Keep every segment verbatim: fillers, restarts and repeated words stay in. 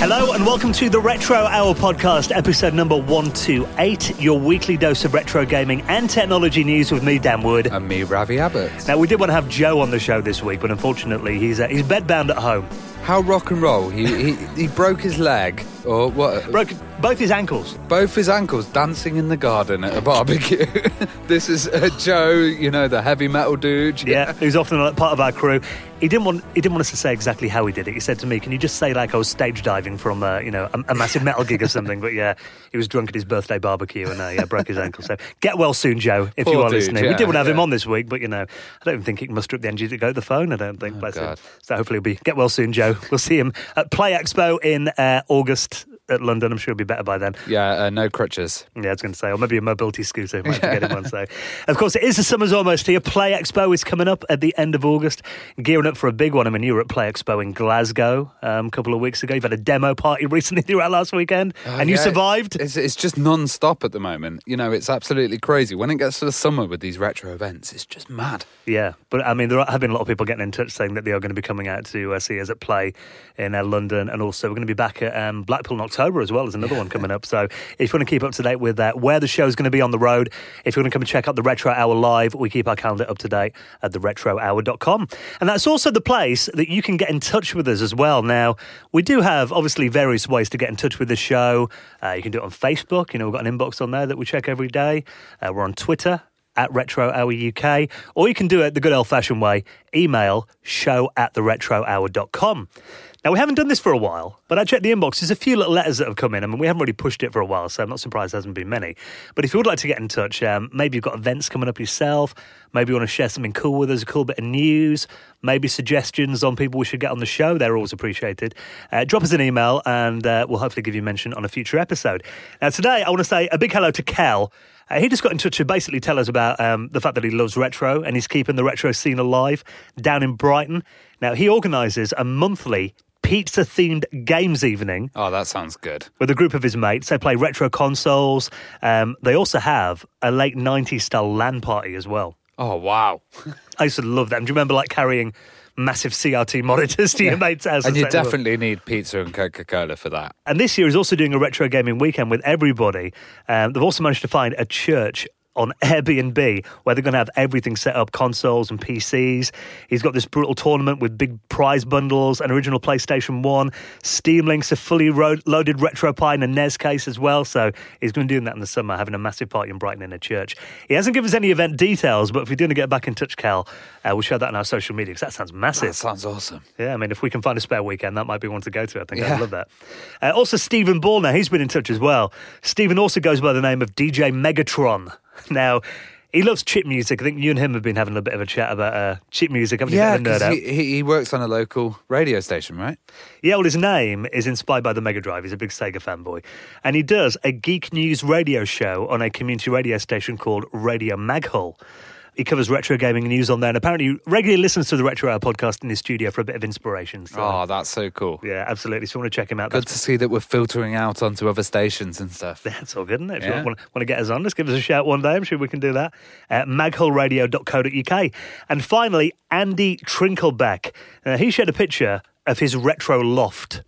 Hello and welcome to the Retro Hour podcast, episode number one twenty-eight, your weekly dose of retro gaming and technology news with me, Dan Wood. And me, Ravi Abbott. Now, we did want to have Joe on the show this week, but unfortunately he's uh, he's bedbound at home. How rock and roll. He, he, he broke his leg, or what? Broke both his ankles. Both his ankles dancing in the garden at a barbecue. This is uh, Joe, you know, the heavy metal dude. Yeah, who's often part of our crew. He didn't want he didn't want us to say exactly how he did it. He said to me, can you just say like I was stage diving from uh, you know a, a massive metal gig or something? But yeah, he was drunk at his birthday barbecue and uh, yeah, broke his ankle. So get well soon, Joe, if Poor you are dude, listening. yeah, we did want to have yeah. him on this week, but you know, I don't even think he can muster up the energy to go to the phone. I don't think. Oh, bless him. God. So hopefully he'll be get well soon, Joe. We'll see him at Play Expo in uh, August at London. I'm sure he'll be better by then. Yeah, uh, no crutches. Yeah, I was going to say, or maybe a mobility scooter. Might have to get him one. So, of course, it is the summer's almost here. Play Expo is coming up at the end of August, gearing up for a big one. I mean, you were at Play Expo in Glasgow um, a couple of weeks ago. You've had a demo party recently throughout last weekend, Oh, and you yeah, survived. It's, it's just non-stop at the moment. You know, it's absolutely crazy. When it gets to the summer with these retro events, it's just mad. Yeah, but I mean, there have been a lot of people getting in touch saying that they are going to be coming out to uh, see us at Play in uh, London, and also we're going to be back at um, Blackpool in October as well as another one coming up. So if you want to keep up to date with uh, where the show's going to be on the road, if you want to come and check out the Retro Hour live, we keep our calendar up to date at the retro hour dot com. And that's also the place that you can get in touch with us as well. Now, we do have obviously various ways to get in touch with the show. Uh, you can do it on Facebook. You know, we've got an inbox on there that we check every day. Uh, we're on Twitter at Retro Hour U K, or you can do it the good old-fashioned way, email show at the retro hour dot com. Now, we haven't done this for a while, but I checked the inbox. There's a few little letters that have come in. I mean, we haven't really pushed it for a while, so I'm not surprised there hasn't been many. But if you would like to get in touch, um, maybe you've got events coming up yourself, maybe you want to share something cool with us, a cool bit of news, maybe suggestions on people we should get on the show, they're always appreciated. Uh, drop us an email, and uh, we'll hopefully give you a mention on a future episode. Now, today, I want to say a big hello to Kel. Uh, he just got in touch to basically tell us about um, the fact that he loves retro and he's keeping the retro scene alive down in Brighton. Now, he organises a monthly pizza-themed games evening. Oh, that sounds good. With a group of his mates. They play retro consoles. Um, they also have a late nineties style LAN party as well. Oh, wow. I used to love them. Do you remember like carrying massive C R T monitors to your mates' house? And you setting them up? definitely need pizza and Coca-Cola for that. And this year is also doing a retro gaming weekend with everybody. Um, they've also managed to find a church on Airbnb where they're going to have everything set up, consoles and P Cs. He's got this brutal tournament with big prize bundles, an original PlayStation one, Steam Links, a fully ro- loaded RetroPie and a N E S case as well. So he's going to be doing that in the summer, having a massive party in Brighton in a church. He hasn't given us any event details, but if you're doing to get back in touch, Cal, uh, we'll share that on our social media because that sounds massive. That sounds awesome. Yeah, I mean, if we can find a spare weekend, that might be one to go to. I think Yeah. I'd love that. Uh, also, Stephen Ball now, he's been in touch as well. Stephen also goes by the name of D J Megatron. Now, he loves chip music. I think you and him have been having a bit of a chat about uh, chip music, haven't you? Yeah, Bit of a nerd because out? he, he, he works on a local radio station, right? Yeah, well, his name is inspired by the Mega Drive. He's a big Sega fanboy. And he does a Geek News radio show on a community radio station called Radio Maghul. He covers retro gaming news on there, and apparently regularly listens to the Retro Hour podcast in his studio for a bit of inspiration. So, Oh, that's so cool. yeah, absolutely. So if you want to check him out, Good that's to see that we're filtering out onto other stations and stuff. That's all good, isn't it? If Yeah. you want, want to get us on, just give us a shout one day. I'm sure we can do that. Uh, maghul radio dot co dot U K. And finally, Andy Trinkleback. Uh, he shared a picture of his retro loft.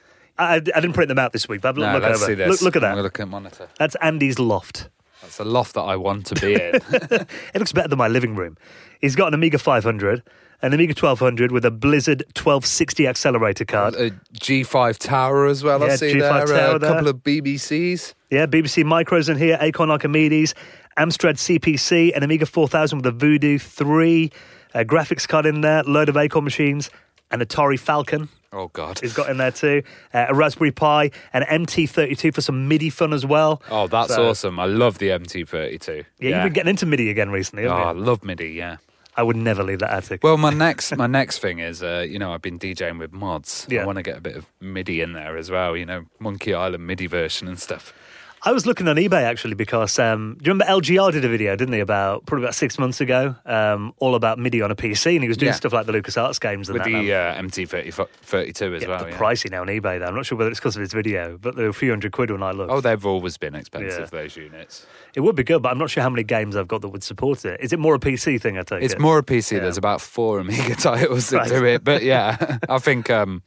I, I didn't print them out this week, but No, look, let's over. see this. Look, look at I'm that. gonna look at monitor. That's Andy's loft. That's a loft that I want to be in. It looks better than my living room. He's got an Amiga five hundred, an Amiga twelve hundred with a Blizzard twelve sixty accelerator card. A G five tower as well, Yeah, I see G five there. tower A there. couple of B B Cs. Yeah, B B C Micros in here, Acorn Archimedes, Amstrad C P C, an Amiga four thousand with a Voodoo three, a graphics card in there, load of Acorn machines, an Atari Falcon. Oh, God. He's got in there too. Uh, a Raspberry Pi, an M T thirty-two for some MIDI fun as well. Oh, that's So- awesome. I love the M T thirty-two. Yeah, you've been getting into MIDI again recently, Oh, haven't I you? love MIDI, yeah. I would never leave that attic. Well, my next my next thing is, uh, you know, I've been DJing with mods. Yeah. I want to get a bit of MIDI in there as well, you know, Monkey Island MIDI version and stuff. I was looking on eBay actually because um, do you remember L G R did a video, didn't he, about probably about six months ago, um, all about MIDI on a P C, and he was doing Yeah. stuff like the LucasArts games and With that. the now. uh, M T thirty-two as yeah, well, they're yeah. pricey now on eBay though. I'm not sure whether it's because of his video, but they're a few hundred quid when I looked. Oh, they've always been expensive, Yeah. those units. It would be good, but I'm not sure how many games I've got that would support it. Is it more a P C thing, I take It's it? more a P C. Yeah. There's about four Amiga titles that Right. do it. But yeah, I think um,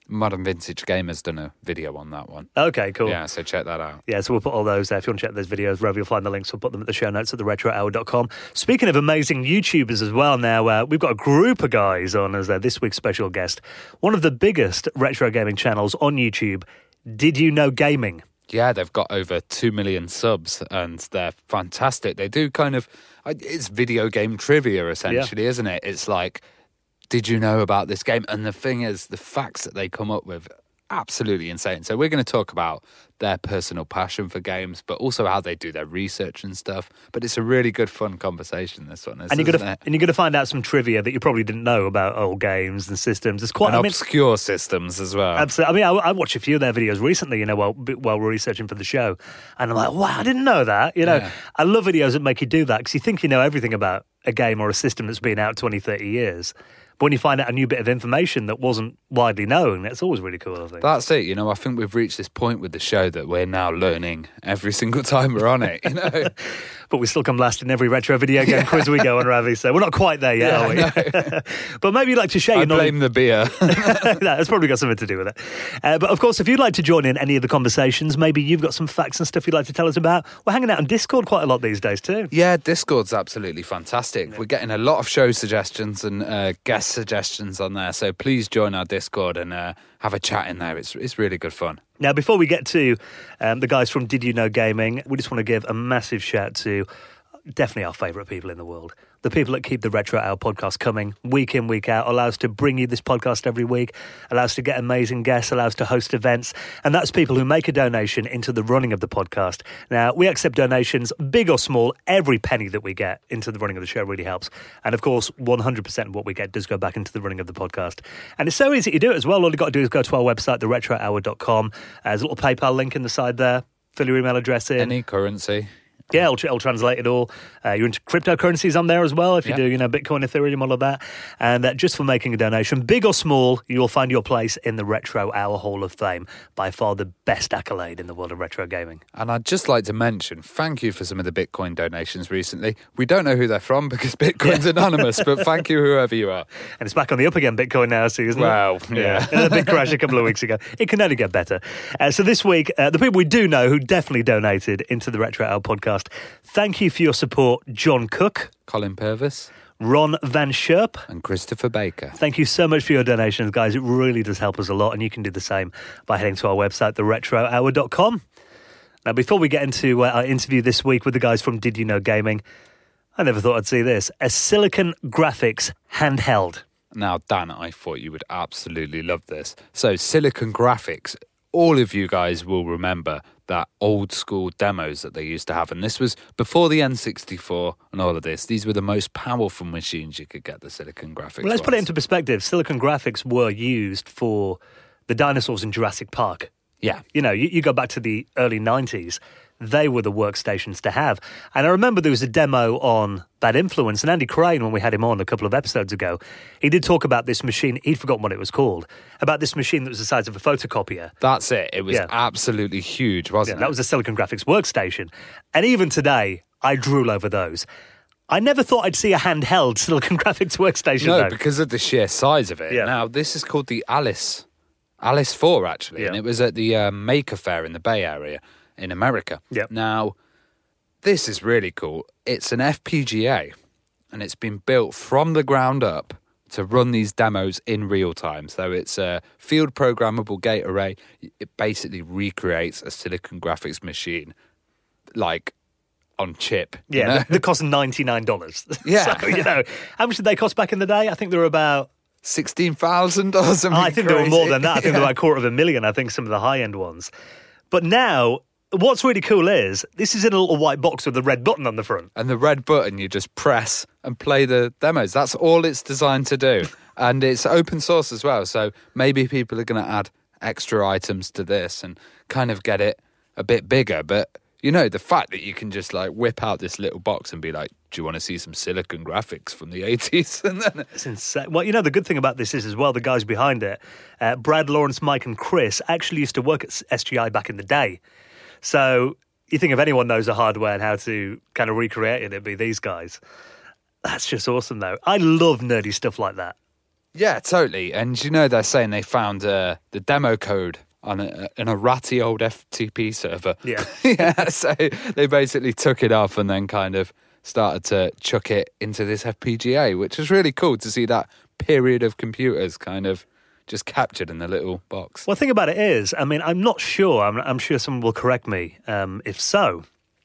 Modern Vintage Gamer's done a video on that one. Okay, cool. Yeah, so check that out. Yeah, so we'll put all those there. If you want to check those videos, wherever you'll find the links, we'll put them at the show notes at the retro hour dot com. Speaking of amazing YouTubers as well now, uh, we've got a group of guys on as uh, this week's special guest. One of the biggest retro gaming channels on YouTube, Did You Know Gaming? Yeah, they've got over two million subs and they're fantastic. They do kind of, it's video game trivia essentially, yeah. isn't it? It's like, did you know about this game? And the thing is, the facts that they come up with, absolutely insane. So we're going to talk about their personal passion for games, but also how they do their research and stuff. But it's a really good, fun conversation, this one is, and you're isn't gonna, it? And you're going to find out some trivia that you probably didn't know about old games and systems. It's quite and I mean, obscure systems as well. Absolutely. I mean, I, I watched a few of their videos recently, you know, while while we're researching for the show, and I'm like, wow, I didn't know that. You know, Yeah. I love videos that make you do that because you think you know everything about a game or a system that's been out twenty, thirty years. But when you find out a new bit of information that wasn't widely known, that's always really cool, I think. That's it. You know, I think we've reached this point with the show that we're now learning every single time we're on it, you know. But we still come last in every retro video game yeah. quiz we go on, Ravi, so we're not quite there yet, yeah, are we? No. But maybe you'd like to share I your knowledge. blame the beer. That's probably got something to do with it. Uh, but of course, if you'd like to join in any of the conversations, maybe you've got some facts and stuff you'd like to tell us about, we're hanging out on Discord quite a lot these days too. Yeah, Discord's absolutely fantastic. Yeah. We're getting a lot of show suggestions and uh, guest suggestions on there, so please join our Discord and uh, have a chat in there. It's it's really good fun. Now, before we get to um, the guys from Did You Know Gaming, we just want to give a massive shout to definitely our favourite people in the world. The people that keep the Retro Hour podcast coming week in, week out, allow us to bring you this podcast every week, allow us to get amazing guests, allow us to host events, and that's people who make a donation into the running of the podcast. Now, we accept donations, big or small. Every penny that we get into the running of the show really helps. And of course, one hundred percent of what we get does go back into the running of the podcast. And it's so easy to do it as well. All you've got to do is go to our website, the retro hour dot com. Uh, there's a little PayPal link in the side there. Fill your email address in. Any currency. Yeah, it'll, it'll translate it all. Uh, you're into cryptocurrencies on there as well, if you yeah. do, you know, Bitcoin, Ethereum, all of that. And uh, just for making a donation, big or small, you'll find your place in the Retro Hour Hall of Fame. By far the best accolade in the world of retro gaming. And I'd just like to mention, thank you for some of the Bitcoin donations recently. We don't know who they're from because Bitcoin's anonymous, but thank you whoever you are. And it's back on the up again, Bitcoin now, see, isn't well, it? Well, yeah. yeah. A big crash a couple of weeks ago. It can only get better. Uh, so this week, uh, the people we do know who definitely donated into the Retro Hour podcast, thank you for your support, John Cook, Colin Purvis, Ron Van Scherp, and Christopher Baker. Thank you so much for your donations, guys. It really does help us a lot, and you can do the same by heading to our website, the retro hour dot com. Now, before we get into uh, our interview this week with the guys from Did You Know Gaming, I never thought I'd see this. A Silicon Graphics handheld. Now, Dan, I thought you would absolutely love this. So, Silicon Graphics, all of you guys will remember that old school demos that they used to have. And this was before the N sixty-four and all of this. These were the most powerful machines you could get, the Silicon Graphics. Well, let's ones. put it into perspective. Silicon Graphics were used for the dinosaurs in Jurassic Park. Yeah. You know, you, you go back to the early nineties, they were the workstations to have. And I remember there was a demo on Bad Influence, and Andy Crane, when we had him on a couple of episodes ago, he did talk about this machine. He'd forgotten what it was called, about this machine that was the size of a photocopier. That's it. It was Yeah. absolutely huge, wasn't Yeah, it? that was a Silicon Graphics workstation. And even today, I drool over those. I never thought I'd see a handheld Silicon Graphics workstation, No, though. because of the sheer size of it. Yeah. Now, this is called the Alice. Alice four, actually. Yeah. And it was at the uh, Maker Faire in the Bay Area in America. Yep. Now, this is really cool. It's an F P G A, and it's been built from the ground up to run these demos in real time. So it's a field programmable gate array. It basically recreates a Silicon Graphics machine, like on chip. you Yeah, know? they, they cost ninety-nine dollars. Yeah. So, you know, how much did they cost back in the day? I think they were about... sixteen thousand or something. I think they were crazy. more than that. I think Yeah. they were like a quarter of a million, I think, some of the high-end ones. But now, what's really cool is, this is in a little white box with a red button on the front. And the red button, you just press and play the demos. That's all it's designed to do. And it's open source as well. So maybe people are going to add extra items to this and kind of get it a bit bigger. But, you know, the fact that you can just like whip out this little box and be like, do you want to see some Silicon Graphics from the eighties? And then It's insane. Well, you know, the good thing about this is as well, the guys behind it, uh, Brad, Lawrence, Mike and Chris, actually used to work at S G I back in the day. So you think if anyone knows the hardware and how to kind of recreate it, it'd be these guys. That's just awesome, though. I love nerdy stuff like that. Yeah, totally. And you know, they're saying they found uh, the demo code on a, an a ratty old F T P server. Yeah. Yeah, so they basically took it off and then kind of started to chuck it into this F P G A, which is really cool to see that period of computers kind of just captured in the little box. Well, the thing about it is, I mean, I'm not sure. I'm, I'm sure someone will correct me um, if so.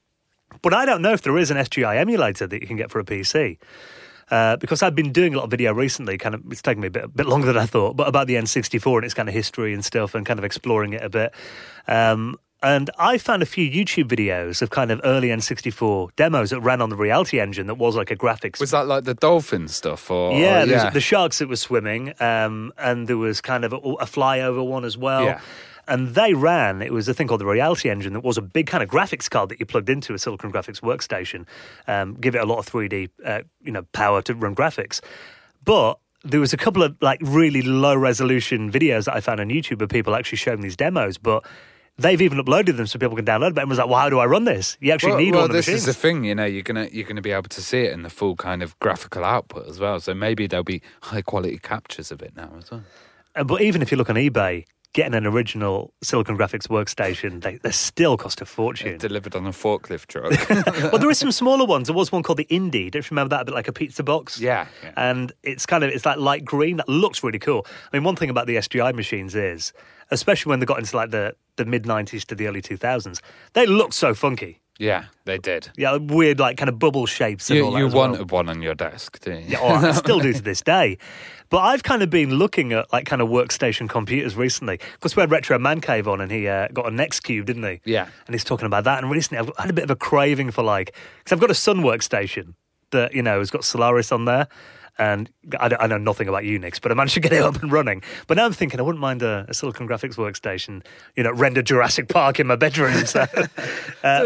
But I don't know if there is an S G I emulator that you can get for a P C. Uh, because I've been doing a lot of video recently, kind of, it's taken me a bit, a bit longer than I thought, but about the N sixty-four and its kind of history and stuff and kind of exploring it a bit. Um, and I found a few YouTube videos of kind of early N sixty-four demos that ran on the Reality Engine that was like a graphics. Was that like the dolphin stuff? Or Yeah, or, there's yeah. the sharks that were swimming, um, and there was kind of a, a flyover one as well. Yeah. And they ran, it was a thing called the Reality Engine that was a big kind of graphics card that you plugged into a Silicon Graphics workstation, um, give it a lot of three D uh, you know, power to run graphics. But there was a couple of like really low resolution videos that I found on YouTube of people actually showing these demos, but they've even uploaded them so people can download them. And was like, well, how do I run this? You actually well, need well, one of the this machines. is the thing, you know, you're gonna you're gonna be able to see it in the full kind of graphical output as well. So maybe there'll be high quality captures of it now as well. Uh, but even if you look on eBay, getting an original Silicon Graphics workstation, they, they still cost a fortune. Delivered on a forklift truck. Well, there is some smaller ones. There was one called the Indie. Don't you remember that? A bit like a pizza box. Yeah, yeah. And it's kind of, it's like light green. That looks really cool. I mean, one thing about the S G I machines is, especially when they got into like the, the mid nineties to the early two thousands, they looked so funky. Yeah, they did. Yeah, weird like kind of bubble shapes and You, all that you as well. wanted one on your desk, didn't you? Yeah, or I still do to this day. But I've kind of been looking at like kind of workstation computers recently. Because we had Retro Man Cave on and he uh, got a NextCube, didn't he? Yeah. And he's talking about that. And recently I've had a bit of a craving for like, because I've got a Sun workstation that, you know, has got Solaris on there. And I, don't, I know nothing about Unix, but I managed to get it up and running. But now I'm thinking I wouldn't mind a, a Silicon Graphics workstation, you know, render Jurassic Park in my bedroom. So, uh,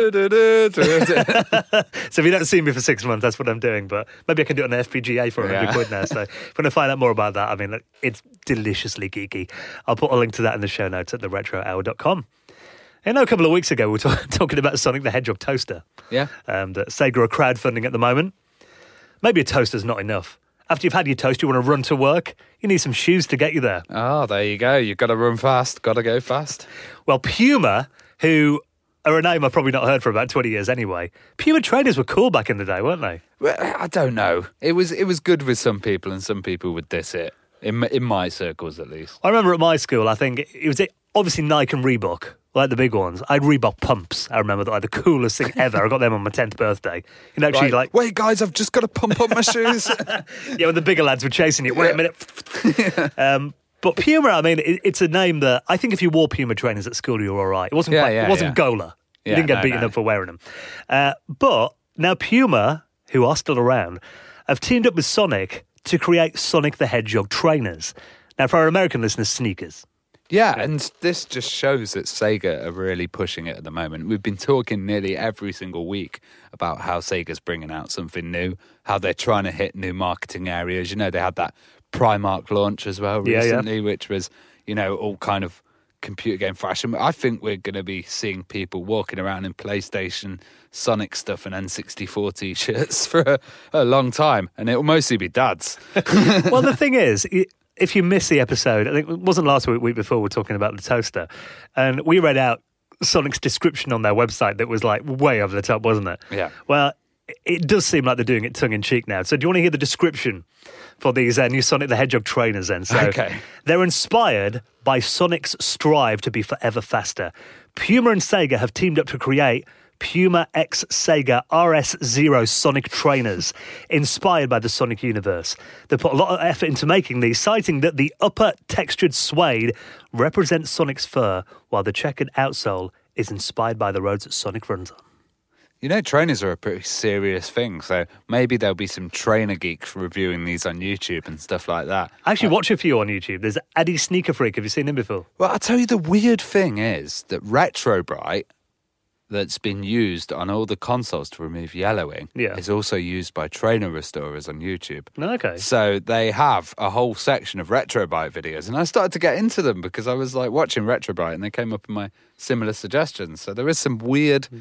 so if you don't see me for six months, that's what I'm doing. But maybe I can do it on an F P G A for one hundred Yeah. quid now. So if you want to find out more about that, I mean, it's deliciously geeky. I'll put a link to that in the show notes at the retro hour dot com. I know a couple of weeks ago we were talk- talking about Sonic the Hedgehog toaster. Yeah. Um, that Sega are crowdfunding at the moment. Maybe a toaster's not enough. After you've had your toast, you want to run to work, you need some shoes to get you there. Oh, there you go. You've got to run fast. Got to go fast. Well, Puma, who are a name I've probably not heard for about twenty years anyway, Puma trainers were cool back in the day, weren't they? Well, I don't know. It was it was good with some people, and some people would diss it. In in my circles, at least. I remember at my school, I think it was obviously Nike and Reebok, like the big ones. I had Reebok pumps. I remember that, like the coolest thing ever. I got them on my tenth birthday. You know, actually, Right. like, Wait, guys, I've just got to pump up my shoes. yeah, when the bigger lads were chasing you. Wait a minute. um, but Puma, I mean, it, it's a name that I think if you wore Puma trainers at school, you were all right. It wasn't. Yeah, quite, yeah, it wasn't yeah. Gola. You Yeah, didn't get no, beaten no. up for wearing them. Uh, but now Puma, who are still around, have teamed up with Sonic to create Sonic the Hedgehog trainers. Now, for our American listeners, sneakers. Yeah, and this just shows that Sega are really pushing it at the moment. We've been talking nearly every single week about how Sega's bringing out something new, how they're trying to hit new marketing areas. You know, they had that Primark launch as well Yeah, yeah. recently, which was, you know, all kind of computer game fashion. I think we're going to be seeing people walking around in PlayStation, Sonic stuff and N sixty-four T-shirts for a, a long time, and it'll mostly be dads. Well, the thing is, i- if you miss the episode, I think it wasn't last week, week before, we were talking about the toaster, and we read out Sonic's description on their website that was like way over the top, wasn't it? Yeah. Well, it- it does seem like they're doing it tongue-in-cheek now. So do you want to hear the description for these uh, new Sonic the Hedgehog trainers then? So Okay. They're inspired by Sonic's strive to be forever faster. Puma and Sega have teamed up to create Puma X Sega R S zero Sonic trainers, inspired by the Sonic universe. They put a lot of effort into making these, citing that the upper textured suede represents Sonic's fur, while the checkered outsole is inspired by the roads that Sonic runs on. You know, trainers are a pretty serious thing, so maybe there'll be some trainer geeks reviewing these on YouTube and stuff like that. I actually watch a few on YouTube. There's Addy Sneaker Freak. Have you seen him before? Well, I'll tell you, the weird thing is that Retrobrite, that's been used on all the consoles to remove yellowing, Yeah. is also used by trainer restorers on YouTube. No, okay. So they have a whole section of Retrobrite videos, and I started to get into them because I was like watching Retrobrite and they came up in my similar suggestions. So there is some weird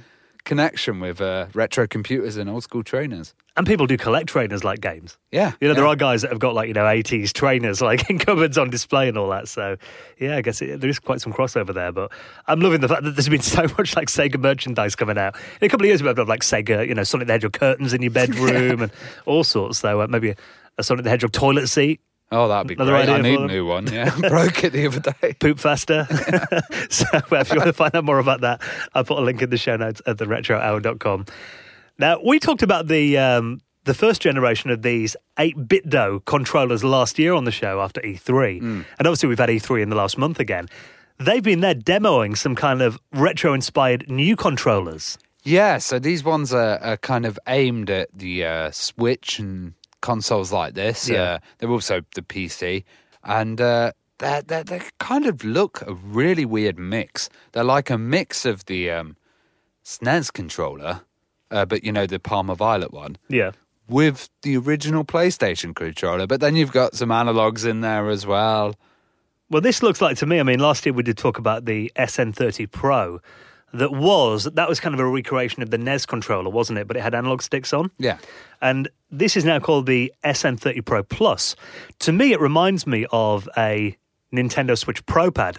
connection with uh, retro computers and old school trainers. And people do collect trainers like games. Yeah. You know, yeah. there are guys that have got like, you know, eighties trainers like in cupboards on display and all that. So, yeah, I guess it, there is quite some crossover there. But I'm loving the fact that there's been so much like Sega merchandise coming out. In a couple of years, we've had like Sega, you know, Sonic the Hedgehog curtains in your bedroom and all sorts. So uh, maybe a, a Sonic the Hedgehog toilet seat. Oh, that'd be Another great. I idea need for a them. new one, yeah. Broke it the other day. Poop faster. So uh, if you want to find out more about that, I'll put a link in the show notes at the retro hour dot com. Now, we talked about the um, the first generation of these eight-bit dough controllers last year on the show after E three. Mm. And obviously we've had E three in the last month again. They've been there demoing some kind of retro-inspired new controllers. Yeah, so these ones are, are kind of aimed at the uh, Switch and consoles like this. Yeah. Uh, they're also the P C. And uh, they they kind of look a really weird mix. They're like a mix of the um, S N E S controller, uh, but, you know, the Palmer Violet one. Yeah. With the original PlayStation controller. But then you've got some analogs in there as well. Well, this looks like to me, I mean, last year we did talk about the S N thirty Pro. That was, that was kind of a recreation of the N E S controller, wasn't it? But it had analog sticks on. Yeah. And this is now called the S N thirty Pro Plus. To me, it reminds me of a Nintendo Switch Pro Pad.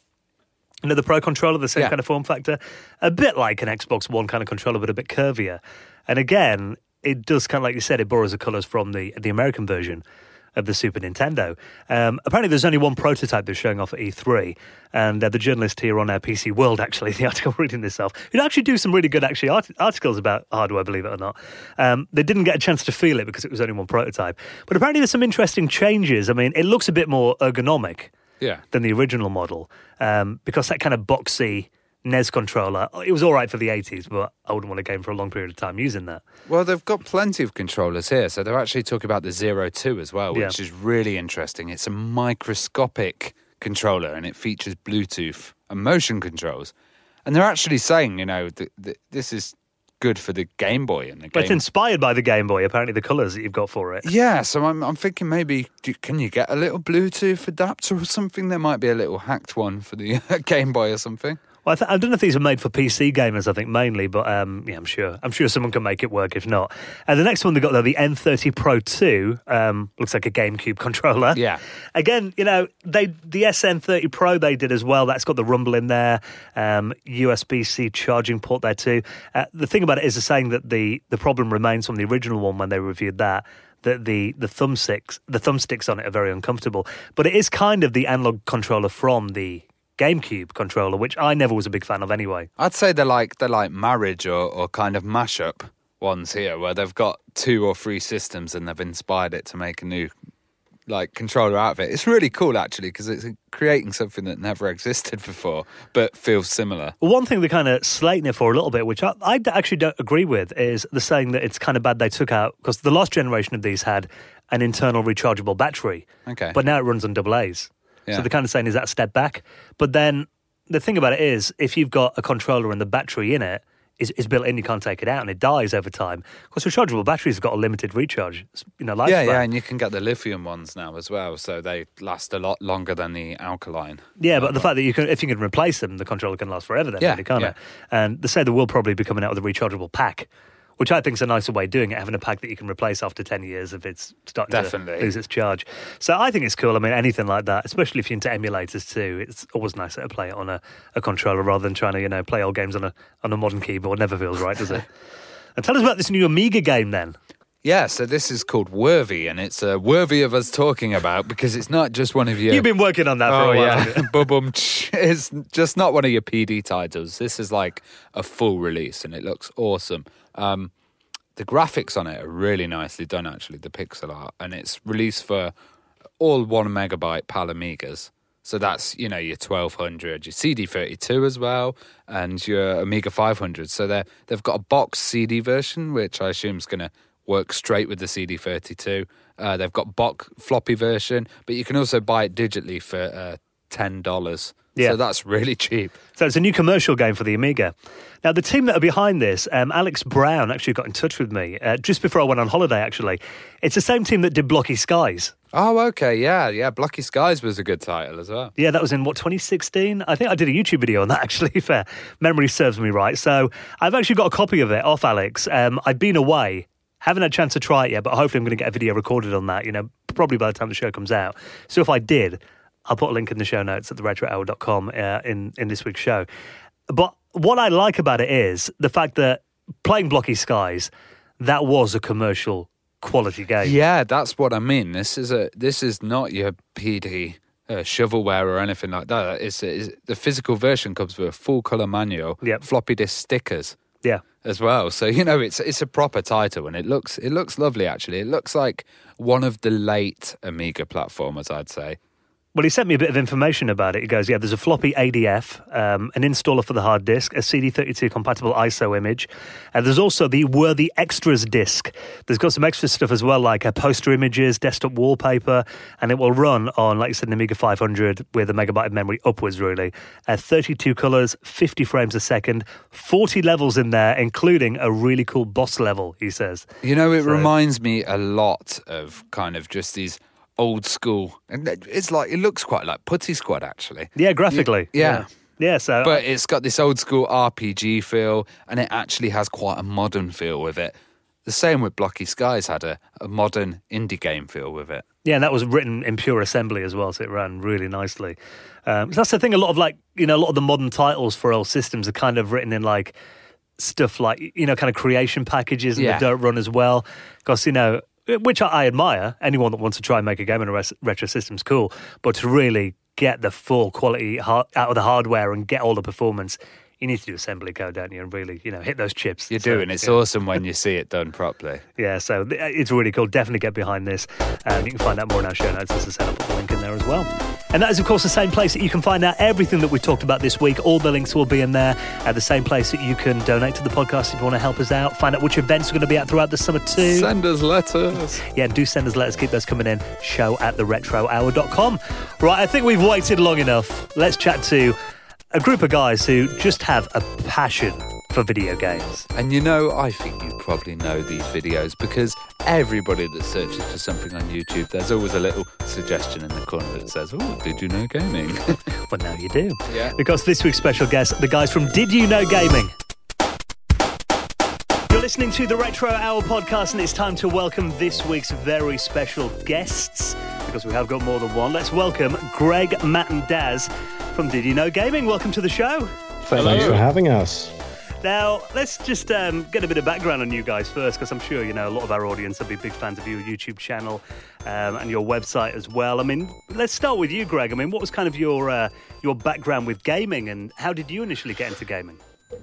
You know, the Pro controller, the same yeah. kind of form factor. A bit like an Xbox One kind of controller, but a bit curvier. And again, it does kind of, like you said, it borrows the colours from the the American version of the Super Nintendo. Um, apparently, there's only one prototype that's showing off at E three, and uh, the journalist here on our P C World, actually, the article reading this off, who'd actually do some really good actually art- articles about hardware, believe it or not. Um, they didn't get a chance to feel it because it was only one prototype. But apparently, there's some interesting changes. I mean, it looks a bit more ergonomic yeah. than the original model, um, because that kind of boxy N E S controller, it was all right for the eighties, but I wouldn't want to game for a long period of time using that. Well, they've got plenty of controllers here, so they're actually talking about the Zero two as well, which Yeah. is really interesting. It's a microscopic controller, and it features Bluetooth and motion controls. And they're actually saying, you know, th- th- this is good for the Game Boy and the But Game. it's inspired by the Game Boy, apparently, the colours that you've got for it. Yeah, so I'm I'm thinking maybe do, can you get a little Bluetooth adapter or something? There might be a little hacked one for the Game Boy or something. Well, I, th- I don't know if these are made for P C gamers, I think, mainly, but um, yeah, I'm sure. I'm sure someone can make it work if not. And the next one they got, though, the N thirty Pro two, um, looks like a GameCube controller. Yeah. Again, you know, they the S N thirty Pro they did as well. That's got the rumble in there, um, U S B C charging port there too. Uh, the thing about it is they're saying that the, the problem remains from the original one when they reviewed that, that the, the thumbsticks the thumbsticks on it are very uncomfortable. But it is kind of the analog controller from the GameCube controller, which I never was a big fan of anyway. I'd say they're like they're like marriage or, or kind of mashup ones here, where they've got two or three systems and they've inspired it to make a new like controller out of it. It's really cool actually because it's creating something that never existed before, but feels similar. One thing they're kind of slating it for a little bit, which I, I actually don't agree with, is the saying that it's kind of bad they took out because the last generation of these had an internal rechargeable battery, Okay, but now it runs on double A's. Yeah. So they're kind of saying, is that a step back? But then the thing about it is, if you've got a controller and the battery in it is, is built in, you can't take it out, and it dies over time. Because rechargeable batteries have got a limited recharge, you know, lifespan. Yeah, yeah, and you can get the lithium ones now as well, so they last a lot longer than the alkaline. Yeah, but the fact that you can, if you can replace them, the controller can last forever then, Yeah, really, can't yeah. it? And they say they will probably be coming out with a rechargeable pack, which I think is a nicer way of doing it, having a pack that you can replace after ten years if it's starting Definitely. to lose its charge. So I think it's cool. I mean, anything like that, especially if you're into emulators too, it's always nicer to play it on a, a controller rather than trying to, you know, play old games on a on a modern keyboard. Never feels right, does it? And tell us about this new Amiga game then. Yeah, so this is called Worthy, and it's uh, worthy of us talking about because it's not just one of your... You've been working on that for Oh, a while. yeah. haven't you? Bubum. It's just not one of your P D titles. This is like a full release, and it looks awesome. Um, the graphics on it are really nicely done, actually, the pixel art, and it's released for all one megabyte PAL Amigas. So that's, you know, your twelve hundred, your C D thirty-two as well, and your Amiga five hundred. So they're, they've got a box C D version, which I assume is going to work straight with the C D thirty-two. Uh, they've got box floppy version, but you can also buy it digitally for uh, ten dollars. Yeah. So that's really cheap. So it's a new commercial game for the Amiga. Now, the team that are behind this, um, Alex Brown, actually got in touch with me uh, just before I went on holiday, actually. It's the same team that did Blocky Skies. Oh, okay, yeah, yeah. Blocky Skies was a good title as well. Yeah, that was in, what, twenty sixteen? I think I did a YouTube video on that, actually, if uh, memory serves me right. So I've actually got a copy of it off Alex. Um, I'd been away, haven't had a chance to try it yet, but hopefully I'm going to get a video recorded on that, you know, probably by the time the show comes out. So if I did, I'll put a link in the show notes at the retro hour dot com uh, in, in this week's show. But what I like about it is the fact that playing Blocky Skies, that was a commercial quality game. Yeah, that's what I mean. This is a this is not your P D uh, shovelware or anything like that. It's, it's the physical version comes with a full color manual, yep. floppy disk stickers, yeah, as well. So you know it's it's a proper title, and it looks it looks lovely. Actually, it looks like one of the late Amiga platformers, I'd say. Well, he sent me a bit of information about it. He goes, yeah, there's a floppy A D F, um, an installer for the hard disk, a C D thirty-two compatible I S O image. And there's also the Worthy Extras disc. There's got some extra stuff as well, like uh, poster images, desktop wallpaper, and it will run on, like you said, an Amiga five hundred with a megabyte of memory upwards, really. Uh, thirty-two colours, fifty frames a second, forty levels in there, including a really cool boss level, he says. You know, it so, reminds me a lot of kind of just these old school, and it's like it looks quite like Putty Squad, actually. Yeah, graphically. Yeah, yeah. yeah so, but it's got this old school R P G feel, and it actually has quite a modern feel with it. The same with Blocky Skies had a, a modern indie game feel with it. Yeah, and that was written in pure assembly as well, so it ran really nicely. Um, so that's the thing. A lot of like, you know, a lot of the modern titles for old systems are kind of written in like stuff like, you know, kind of creation packages, and yeah. they don't run as well because, you know. Which I admire. Anyone that wants to try and make a game in a res- retro system's cool, but to really get the full quality ha- out of the hardware and get all the performance, you need to do assembly code, don't you? And really, you know, hit those chips. You so, do, and it's yeah. awesome when you see it done properly. Yeah, so it's really cool. Definitely get behind this. Um, you can find out more in our show notes. As I said, I'll put the link in there as well. And that is, of course, the same place that you can find out everything that we've talked about this week. All the links will be in there. At the same place that you can donate to the podcast if you want to help us out. Find out which events are going to be out throughout the summer too. Send us letters. Yeah, do send us letters. Keep those coming in. Show at the retro hour dot com. Right, I think we've waited long enough. Let's chat to a group of guys who just have a passion for video games. And you know, I think you probably know these videos because everybody that searches for something on YouTube, there's always a little suggestion in the corner that says, oh, did you know gaming? Well, now you do. Yeah. Because this week's special guest, the guys from Did You Know Gaming. You're listening to the Retro Hour podcast, and it's time to welcome this week's very special guests, because we have got more than one. Let's welcome Greg, Matt and Daz from Did You Know Gaming. Welcome to the show. Thanks Hello. for having us. Now, let's just um, get a bit of background on you guys first, because I'm sure, you know, a lot of our audience will be big fans of your YouTube channel um, and your website as well. I mean, let's start with you, Greg. I mean, what was kind of your uh, your background with gaming, and how did you initially get into gaming?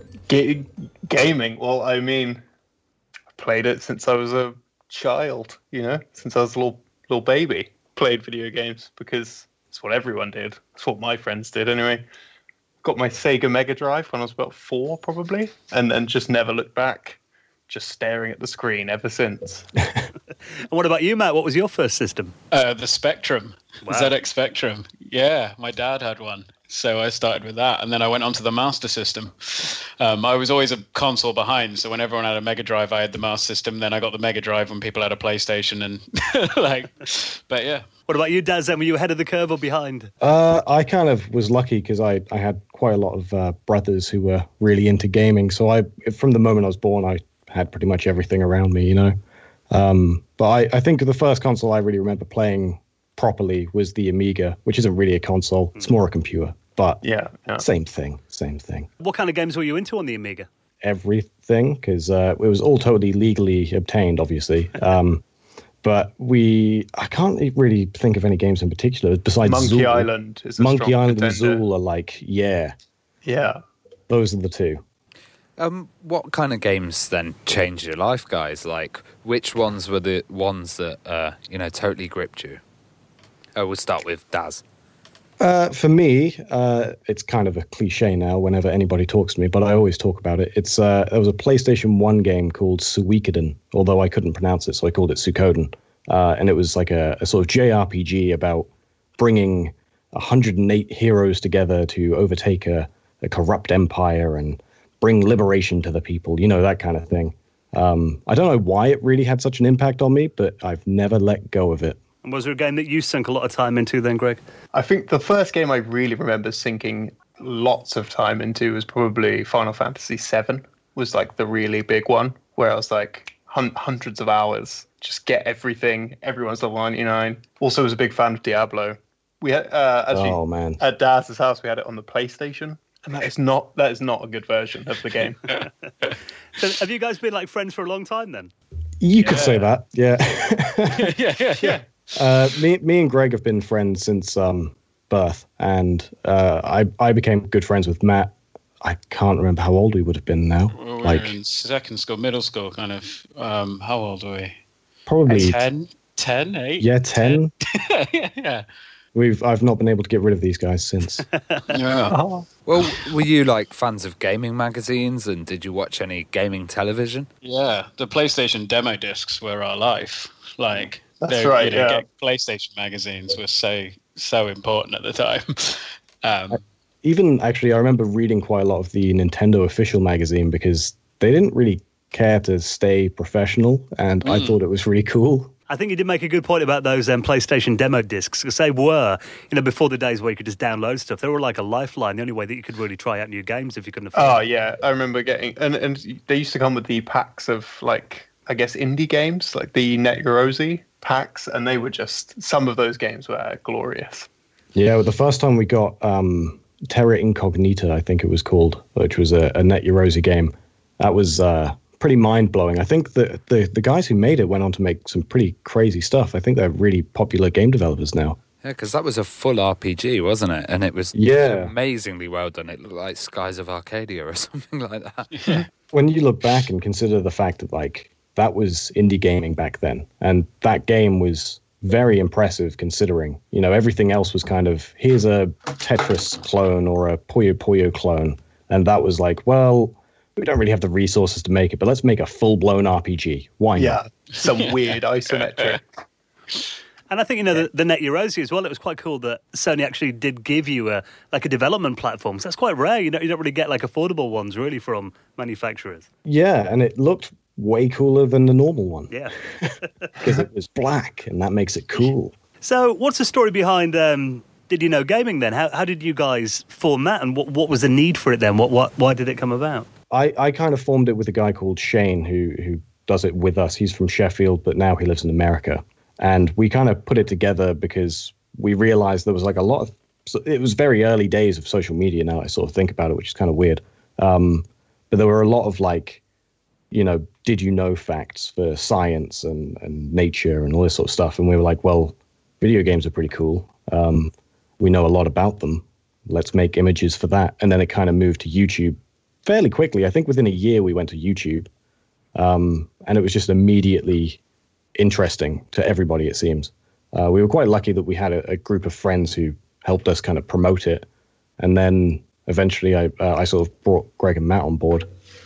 G- gaming? Well, I mean, I played it since I was a child, you know, since I was a little, little baby. Played video games because it's what everyone did. It's what my friends did anyway. Got my Sega Mega Drive when I was about four, probably, and and just never looked back, just staring at the screen ever since. And what about you, Matt? What was your first system? Uh, the Spectrum, wow. Z X Spectrum. Yeah, my dad had one, so I started with that, and then I went on to the Master System. Um, I was always a console behind, so when everyone had a Mega Drive, I had the Master System. Then I got the Mega Drive when people had a PlayStation, and like, but yeah. What about you, Daz? Then were you ahead of the curve or behind? Uh, I kind of was lucky because I, I had quite a lot of uh, brothers who were really into gaming. So I, from the moment I was born, I had pretty much everything around me, you know. Um, but I, I think the first console I really remember playing properly was the Amiga, which isn't really a console. It's more a computer. But yeah, yeah. same thing, same thing. What kind of games were you into on the Amiga? Everything, because uh, it was all totally legally obtained, obviously. Um But we, I can't really think of any games in particular besides Monkey Zool. Island is a Monkey strong Island contender. and Zool are like, yeah. Yeah. Those are the two. Um, what kind of games then changed your life, guys? Like, which ones were the ones that, uh, you know, totally gripped you? Oh, we'll start with Daz. Uh, for me, uh, it's kind of a cliche now whenever anybody talks to me, but I always talk about it. It's uh, there was a PlayStation one game called Suikoden, although I couldn't pronounce it, so I called it Suikoden. Uh, and it was like a, a sort of J R P G about bringing one hundred eight heroes together to overtake a, a corrupt empire and bring liberation to the people, you know, that kind of thing. Um, I don't know why it really had such an impact on me, but I've never let go of it. And was there a game that you sunk a lot of time into then, Greg? I think the first game I really remember sinking lots of time into was probably Final Fantasy seven. Was like the really big one where I was like hun- hundreds of hours, just get everything. Everyone's level ninety-nine. Also, was a big fan of Diablo. We had uh, actually Oh, man. at Daz's house we had it on the PlayStation, and that is not that is not a good version of the game. So have you guys been like friends for a long time then? You could say that, yeah. yeah, yeah, yeah. Uh, me, me and Greg have been friends since um, birth, and uh, I, I became good friends with Matt. I can't remember how old we would have been now. We were like in second school, middle school, kind of. Um, how old were we? probably ten, ten, eight? yeah, ten. yeah, yeah. We've I've not been able to get rid of these guys since. yeah. Oh. Well, were you like fans of gaming magazines, and did you watch any gaming television? Yeah, the PlayStation demo discs were our life. Like, That's they- right, you know, yeah. get- PlayStation magazines were so so important at the time. Um, Even actually, I remember reading quite a lot of the Nintendo official magazine because they didn't really care to stay professional, and I thought it was really cool. I think you did make a good point about those um, PlayStation demo discs, because they were, you know, before the days where you could just download stuff, they were like a lifeline, the only way that you could really try out new games if you couldn't afford Oh it. yeah, I remember getting and and they used to come with the packs of like I guess indie games, like the Net Neurosi packs, and they were just some of those games were glorious. Yeah, well, the first time we got um, Terra Incognita, I think it was called, which was a, a Net Neurosi game, that was uh, pretty mind-blowing. I think the, the, the guys who made it went on to make some pretty crazy stuff. I think they're really popular game developers now. Yeah, because that was a full R P G, wasn't it? And it was Yeah. amazingly well done. It looked like Skies of Arcadia or something like that. When you look back and consider the fact that, like, that was indie gaming back then, and that game was very impressive considering, you know, everything else was kind of, here's a Tetris clone or a Puyo Puyo clone, and that was like, well, we don't really have the resources to make it, but let's make a full-blown R P G. Why not? Yeah, some weird isometric. And I think, you know, the, the Net Neurosi as well, it was quite cool that Sony actually did give you a like a development platform. So that's quite rare. You know, you don't really get like affordable ones really from manufacturers. Yeah, and it looked way cooler than the normal one Yeah. because it was black, and that makes it cool. So what's the story behind um, Did You Know Gaming then? How how did you guys form that, and what, what was the need for it then? What what why did it come about? I, I kind of formed it with a guy called Shane who who does it with us. He's from Sheffield, but now he lives in America. And we kind of put it together because we realized there was like a lot of, so it was very early days of social media now I sort of think about it, which is kind of weird. Um, but there were a lot of like, you know, did you know facts for science and, and nature and all this sort of stuff. And we were like, well, video games are pretty cool. Um, we know a lot about them. Let's make images for that. And then it kind of moved to YouTube fairly quickly. I think within a year we went to YouTube. Um, and it was just immediately interesting to everybody, it seems. Uh, we were quite lucky that we had a, a group of friends who helped us kind of promote it. And then eventually I, uh, I sort of brought Greg and Matt on board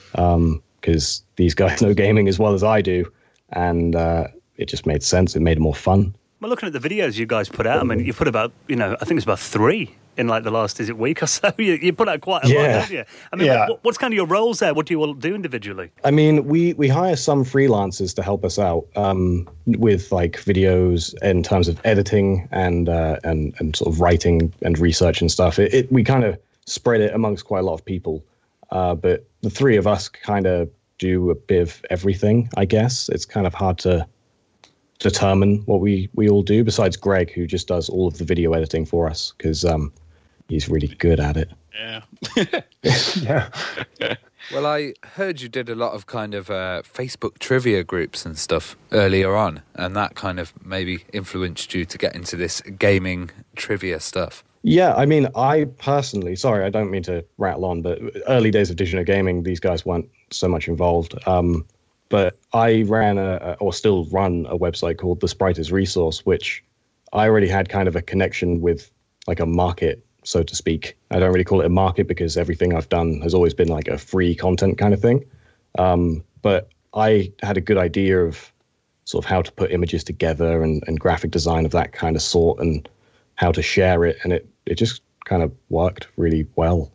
because um, these guys know gaming as well as I do. And uh, it just made sense. It made it more fun. Well, looking at the videos you guys put out, I mean, you put about, you know, I think it's about three in like the last, is it week or so? You, you put out quite a lot, Yeah. don't you? I mean, Yeah. what, what's kind of your roles there? What do you all do individually? I mean, we, we hire some freelancers to help us out um, with like videos in terms of editing and uh, and and sort of writing and research and stuff. It, it we kind of spread it amongst quite a lot of people, uh, but the three of us kind of do a bit of everything. I guess it's kind of hard to determine what we we all do. Besides Greg, who just does all of the video editing for us because um, he's really good at it. yeah. Yeah. Well, I heard you did a lot of kind of uh, Facebook trivia groups and stuff earlier on, and that kind of maybe influenced you to get into this gaming trivia stuff. Yeah, I mean, I personally, sorry, I don't mean to rattle on, but early days of Digital Gaming, these guys weren't so much involved. Um, but I ran a, or still run a website called The Spriters Resource, which I already had kind of a connection with like a market, so to speak. I don't really call it a market because everything I've done has always been like a free content kind of thing. Um, but I had a good idea of sort of how to put images together and, and graphic design of that kind of sort and how to share it. And it, it just kind of worked really well.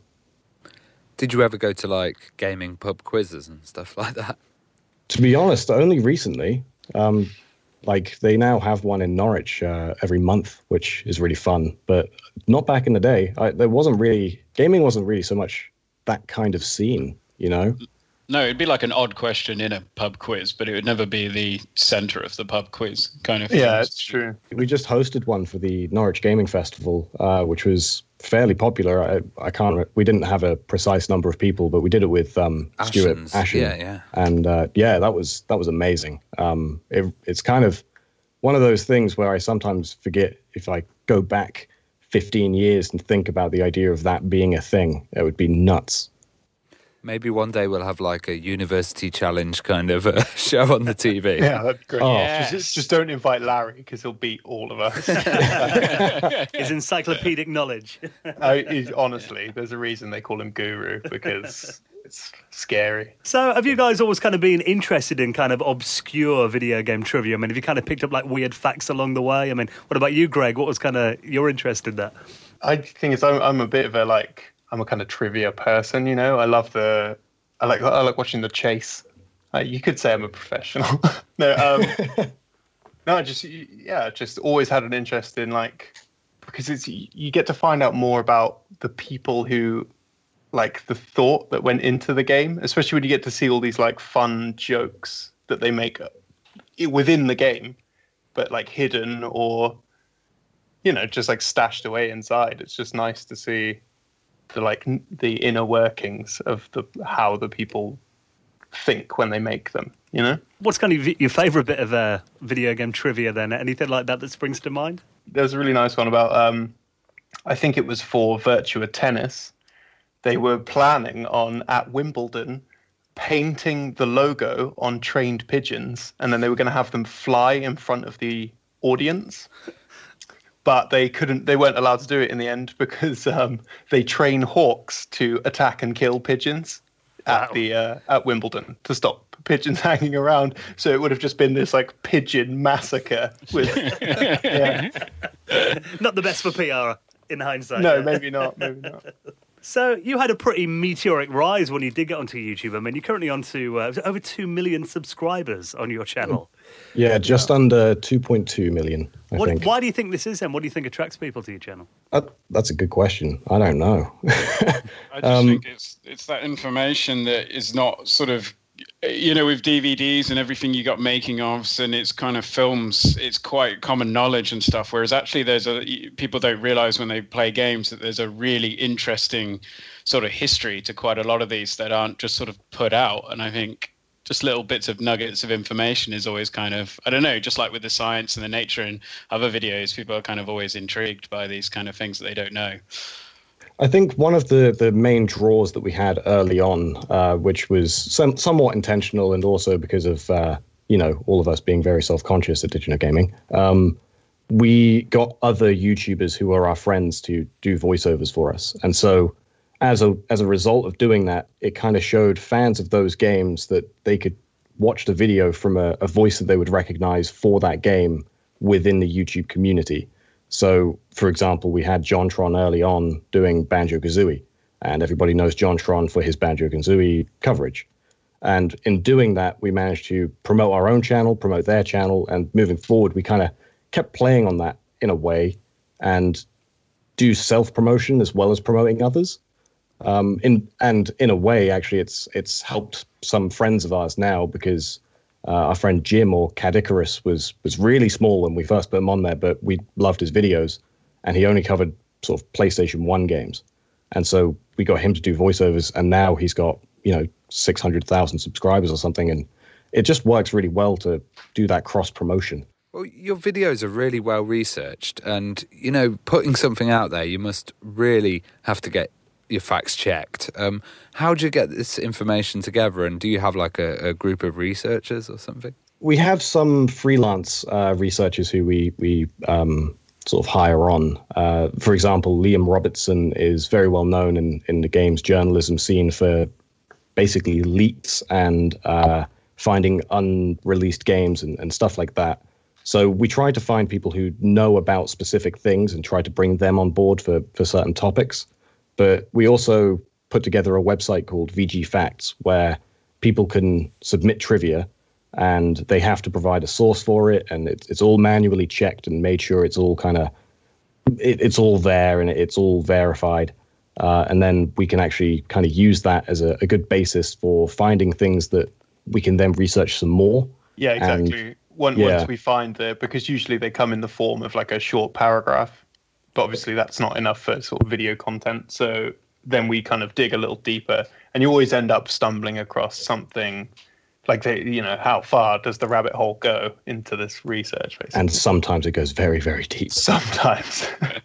Did you ever go to like gaming pub quizzes and stuff like that? To be honest, only recently. Um, Like they now have one in Norwich uh, every month, which is really fun. But not back in the day. I, there wasn't really gaming wasn't really so much that kind of scene, you know. No, it'd be like an odd question in a pub quiz, but it would never be the center of the pub quiz kind of thing. Yeah, it's true. We just hosted one for the Norwich Gaming Festival, uh, which was fairly popular. I, I can't. Re- we didn't have a precise number of people, but we did it with um, Stuart Ashen. Yeah, yeah. And uh, yeah, that was that was amazing. Um, it, it's kind of one of those things where I sometimes forget if I go back fifteen years and think about the idea of that being a thing. It would be nuts. Maybe one day we'll have like a university challenge kind of uh, show on the T V. Yeah, that'd be great. Oh. Yes. Just, just don't invite Larry because he'll beat all of us. His encyclopedic knowledge. I, he's, honestly, there's a reason they call him Guru, because it's scary. So have you guys always kind of been interested in kind of obscure video game trivia? I mean, have you kind of picked up like weird facts along the way? I mean, what about you, Greg? What was kind of your interest in that? I think it's I'm, I'm a bit of a like I'm a kind of trivia person, you know. I love the I like I like watching the chase. Uh, you could say I'm a professional. no, um, no, I just yeah, just always had an interest in like because it's you get to find out more about the people who like the thought that went into the game, especially when you get to see all these like fun jokes that they make within the game, but like hidden or you know just like stashed away inside. It's just nice to see the like the inner workings of the how the people think when they make them, you know. What's kind of your favourite bit of uh, video game trivia then? Anything like that that springs to mind? There's a really nice one about um, I think it was for Virtua Tennis. They were planning on at Wimbledon painting the logo on trained pigeons, and then they were going to have them fly in front of the audience. But they couldn't. They weren't allowed to do it in the end because um, they train hawks to attack and kill pigeons at Wow. the uh, at Wimbledon to stop pigeons hanging around. So it would have just been this like pigeon massacre. With yeah. Not the best for P R in hindsight. No, yeah. maybe not. Maybe not. So you had a pretty meteoric rise when you did get onto YouTube. I mean, you're currently on to uh, over two million subscribers on your channel. Yeah, just under two point two million, I What, think. why do you think this is, and what do you think attracts people to your channel? Uh, that's a good question. I don't know. I just Um, think it's it's that information that is not sort of, you know, with D V Ds and everything you got making ofs and it's kind of films, it's quite common knowledge and stuff. Whereas actually, there's a people don't realize when they play games that there's a really interesting sort of history to quite a lot of these that aren't just sort of put out. And I think just little bits of nuggets of information is always kind of, I don't know, just like with the science and the nature and other videos, people are kind of always intrigued by these kind of things that they don't know. I think one of the, the main draws that we had early on, uh, which was some, somewhat intentional and also because of, uh, you know, all of us being very self-conscious at Digino Gaming, um, we got other YouTubers who are our friends to do voiceovers for us. And so as a as a result of doing that, it kind of showed fans of those games that they could watch the video from a, a voice that they would recognize for that game within the YouTube community. So, for example, we had JonTron early on doing Banjo-Kazooie, and everybody knows JonTron for his Banjo-Kazooie coverage. And in doing that, we managed to promote our own channel, promote their channel, and moving forward, we kind of kept playing on that in a way and do self-promotion as well as promoting others. Um, in and in a way, actually, it's it's helped some friends of ours now because uh, our friend Jim or Cad Icarus was was really small when we first put him on there, but we loved his videos, and he only covered sort of PlayStation one games, and so we got him to do voiceovers, and now he's got you know six hundred thousand subscribers or something, and it just works really well to do that cross promotion. Well, your videos are really well researched, and you know, putting something out there, you must really have to get your facts checked. Um, how do you get this information together, and do you have like a, a group of researchers or something? We have some freelance uh, researchers who we we um, sort of hire on. Uh, for example, Liam Robertson is very well known in, in the games journalism scene for basically leaks and uh, finding unreleased games and, and stuff like that. So we try to find people who know about specific things and try to bring them on board for, for certain topics. But we also put together a website called V G Facts where people can submit trivia and they have to provide a source for it, and it's it's all manually checked and made sure it's all kind of it, it's all there and it's all verified. Uh, and then we can actually kind of use that as a, a good basis for finding things that we can then research some more. Yeah, exactly. And, Once, yeah. once we find the, because usually they come in the form of like a short paragraph, but obviously that's not enough for sort of video content. So then we kind of dig a little deeper, and you always end up stumbling across something like, they, you know, how far does the rabbit hole go into this research, basically? And sometimes it goes very, very deep. Sometimes.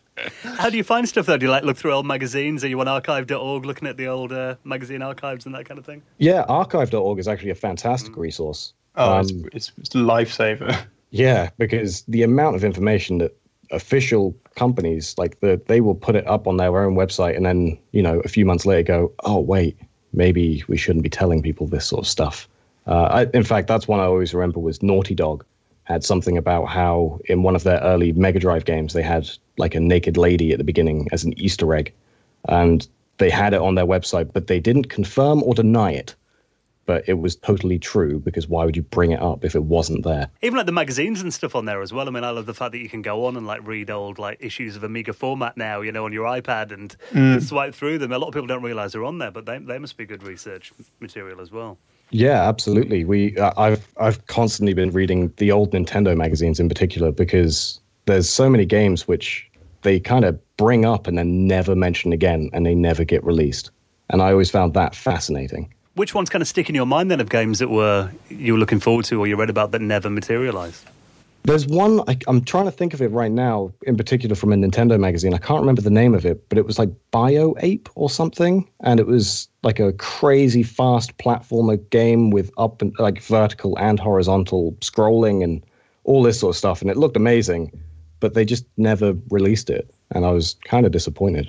How do you find stuff, though? Do you like look through old magazines? Are you on archive dot org looking at the old uh, magazine archives and that kind of thing? Yeah, archive dot org is actually a fantastic mm. resource. Oh, um, it's, it's a lifesaver. Yeah, because the amount of information that official companies, like, the, they will put it up on their own website and then, you know, a few months later go, oh, wait, maybe we shouldn't be telling people this sort of stuff. Uh, I, in fact, that's one I always remember was Naughty Dog had something about how in one of their early Mega Drive games, they had like a naked lady at the beginning as an Easter egg. And they had it on their website, but they didn't confirm or deny it. But it was totally true, because why would you bring it up if it wasn't there? Even like the magazines and stuff on there as well. I mean, I love the fact that you can go on and like read old like issues of Amiga format now, you know, on your iPad and mm. swipe through them. A lot of people don't realise they're on there, but they they must be good research material as well. Yeah, absolutely. We uh, I've I've constantly been reading the old Nintendo magazines in particular, because there's so many games which they kind of bring up and then never mention again, and they never get released. And I always found that fascinating. Which ones kind of stick in your mind then of games that were you were looking forward to or you read about that never materialised? There's one, I, I'm trying to think of it right now, in particular from a Nintendo magazine. I can't remember the name of it, but it was like BioApe or something. And it was like a crazy fast platformer game with up and like vertical and horizontal scrolling and all this sort of stuff. And it looked amazing, but they just never released it. And I was kind of disappointed.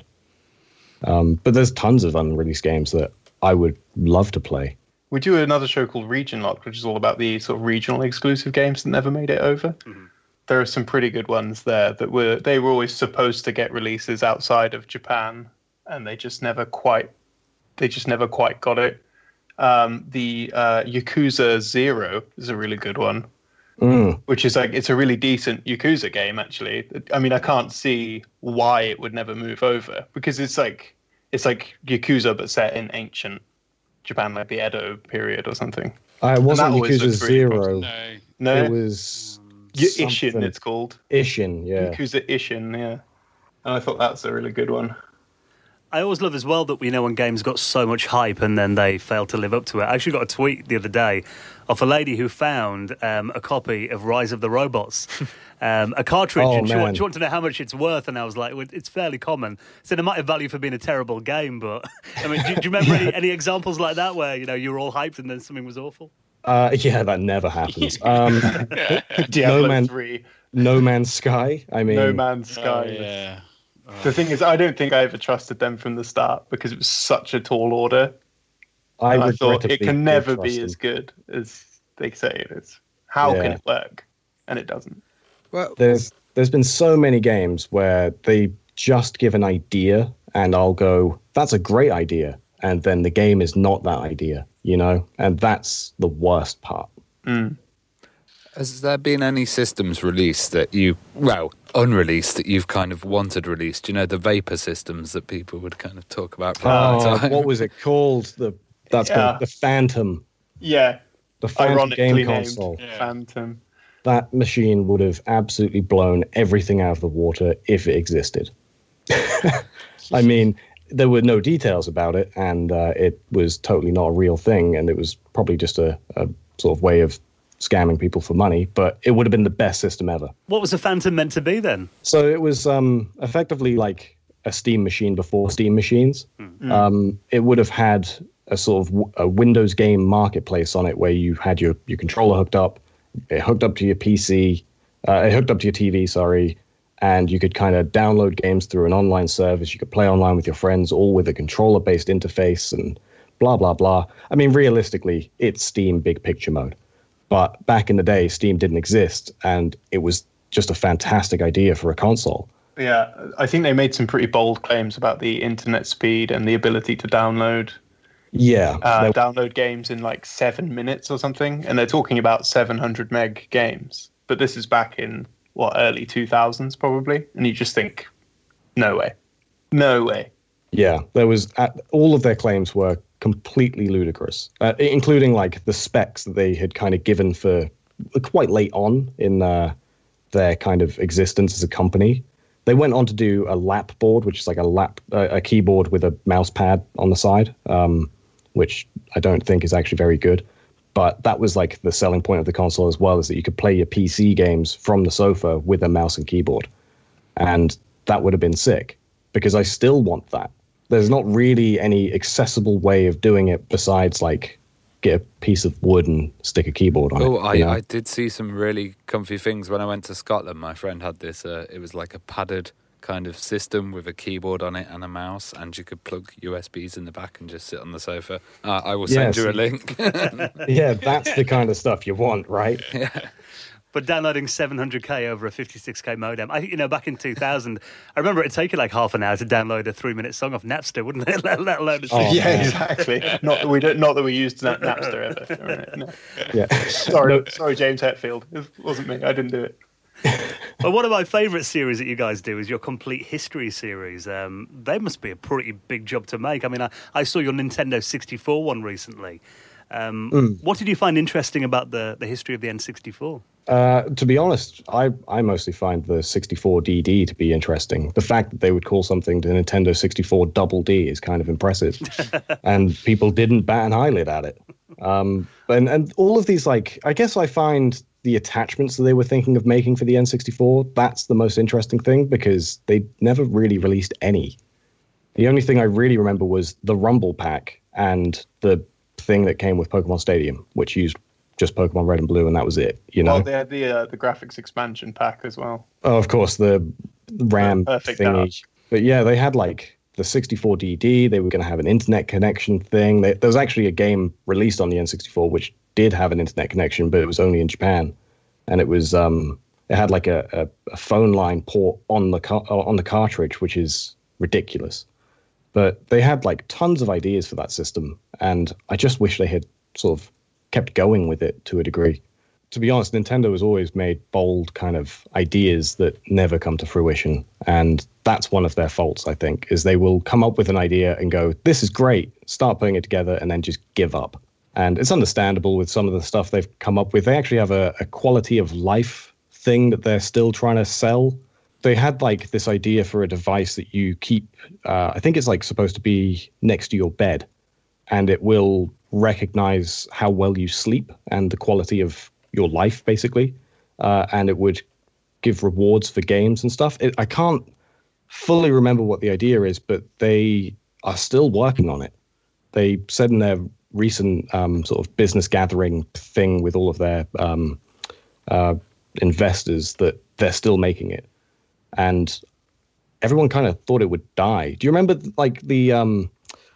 Um, but there's tons of unreleased games that I would love to play. We do another show called Region Lock, which is all about the sort of regional exclusive games that never made it over. Mm-hmm. There are some pretty good ones there that were they were always supposed to get releases outside of Japan, and they just never quite they just never quite got it. Um, the uh, Yakuza Zero is a really good one, mm. which is like it's a really decent Yakuza game actually. I mean, I can't see why it would never move over, because it's like it's like Yakuza but set in ancient Japan, like the Edo period or something. Uh, it wasn't Yakuza Zero. No. no, it was y- Ishin. It's called Ishin. Yeah, Yakuza Ishin. Yeah, and I thought that's a really good one. I always love as well that we know when games got so much hype and then they failed to live up to it. I actually got a tweet the other day of a lady who found um, a copy of Rise of the Robots, um, a cartridge, oh, and she, man. she wanted to know how much it's worth, and I was like, well, it's fairly common. So it might have value for being a terrible game, but I mean, do, do you remember any, any examples like that where, you know, you were all hyped and then something was awful? Uh, yeah, that never happens. Um, Diablo no Man, three. No Man's Sky. I mean, No Man's Sky. Oh, yeah. Oh. The thing is, I don't think I ever trusted them from the start because it was such a tall order. I, and I thought it regrettably can never did be trust as them. good as they say it is. How Yeah. can it work? And it doesn't. Well, There's there's been so many games where they just give an idea and I'll go, that's a great idea. And then the game is not that idea, you know? And that's the worst part. Mm. has there been any systems released that you, well, unreleased that you've kind of wanted released? You know, the Vapor systems that people would kind of talk about for a long Oh, time. what was it called? The That's Yeah. called the Phantom. Yeah. The Phantom Ironically game named console. Yeah. Phantom. That machine would have absolutely blown everything out of the water if it existed. I mean, there were no details about it, and uh, it was totally not a real thing, and it was probably just a, a sort of way of scamming people for money, but it would have been the best system ever. What was the Phantom meant to be then? So it was um, effectively like a Steam machine before Steam machines. Mm. Um, it would have had a sort of w- a Windows game marketplace on it where you had your, your controller hooked up, it hooked up to your P C, uh, it hooked up to your T V, sorry, and you could kind of download games through an online service. You could play online with your friends, all with a controller-based interface and blah, blah, blah. I mean, realistically, it's Steam big picture mode. But back in the day, Steam didn't exist, and it was just a fantastic idea for a console. Yeah, I think they made some pretty bold claims about the internet speed and the ability to download Yeah. Uh, download games in like seven minutes or something. And they're talking about seven hundred meg games. But this is back in, what, early two thousands probably? And you just think, no way. No way. Yeah, there was uh, all of their claims were completely ludicrous, uh, including like the specs that they had kind of given for quite late on in uh, their kind of existence as a company. They went on to do a lap board, which is like a lap, uh, a keyboard with a mouse pad on the side, um, which I don't think is actually very good. But that was like the selling point of the console as well, is that you could play your P C games from the sofa with a mouse and keyboard. And that would have been sick, because I still want that. There's not really any accessible way of doing it besides like get a piece of wood and stick a keyboard on oh, it. Oh, I, you know? I did see some really comfy things when I went to Scotland. My friend had this, uh, it was like a padded kind of system with a keyboard on it and a mouse, and you could plug U S Bs in the back and just sit on the sofa. Uh, I will send yes. you a link. Yeah, that's the kind of stuff you want, right? Yeah. But downloading seven hundred K over a fifty-six K modem, I, you know, back in two thousand, I remember it'd take you like half an hour to download a three-minute song off Napster, wouldn't it? let, let alone a Oh, yeah, man. exactly. Not that we don't, not that we used Nap- Napster ever. Right, no. Yeah. Sorry, No. sorry, James Hetfield. It wasn't me. I didn't do it. Well, one of my favourite series that you guys do is your Complete History series. Um, they must be a pretty big job to make. I mean, I, I saw your Nintendo sixty-four one recently. Um, Mm. What did you find interesting about the, the history of the N sixty-four? Uh, to be honest, I, I mostly find the sixty-four D D to be interesting. The fact that they would call something the Nintendo sixty-four Double D is kind of impressive. And people didn't bat an eyelid at it. Um, and, and all of these, like, I guess I find the attachments that they were thinking of making for the N sixty-four, that's the most interesting thing, because they never really released any. The only thing I really remember was the Rumble Pack and the thing that came with Pokemon Stadium, which used just Pokemon Red and Blue, and that was it. You know, Well, they had the uh, the graphics expansion pack as well. oh, of course, the RAM Perfect thingy. dark. But yeah, they had like the sixty-four D D. They were going to have an internet connection thing. They, there was actually a game released on the N sixty-four which did have an internet connection, but it was only in Japan, and it was um, it had like a, a, a phone line port on the car- on the cartridge, which is ridiculous. But they had like tons of ideas for that system, and I just wish they had sort of kept going with it to a degree. To be honest, Nintendo has always made bold kind of ideas that never come to fruition, and that's one of their faults, I think, is they will come up with an idea and go, this is great, start putting it together, and then just give up. And it's understandable with some of the stuff they've come up with. They actually have a, a quality of life thing that they're still trying to sell. They had like this idea for a device that you keep, uh, I think it's like supposed to be next to your bed, and it will recognize how well you sleep and the quality of your life, basically. Uh, and it would give rewards for games and stuff. It, I can't fully remember what the idea is, but they are still working on it. They said in their recent um, sort of business gathering thing with all of their um, uh, investors that they're still making it. And everyone kind of thought it would die. Do you remember like the um,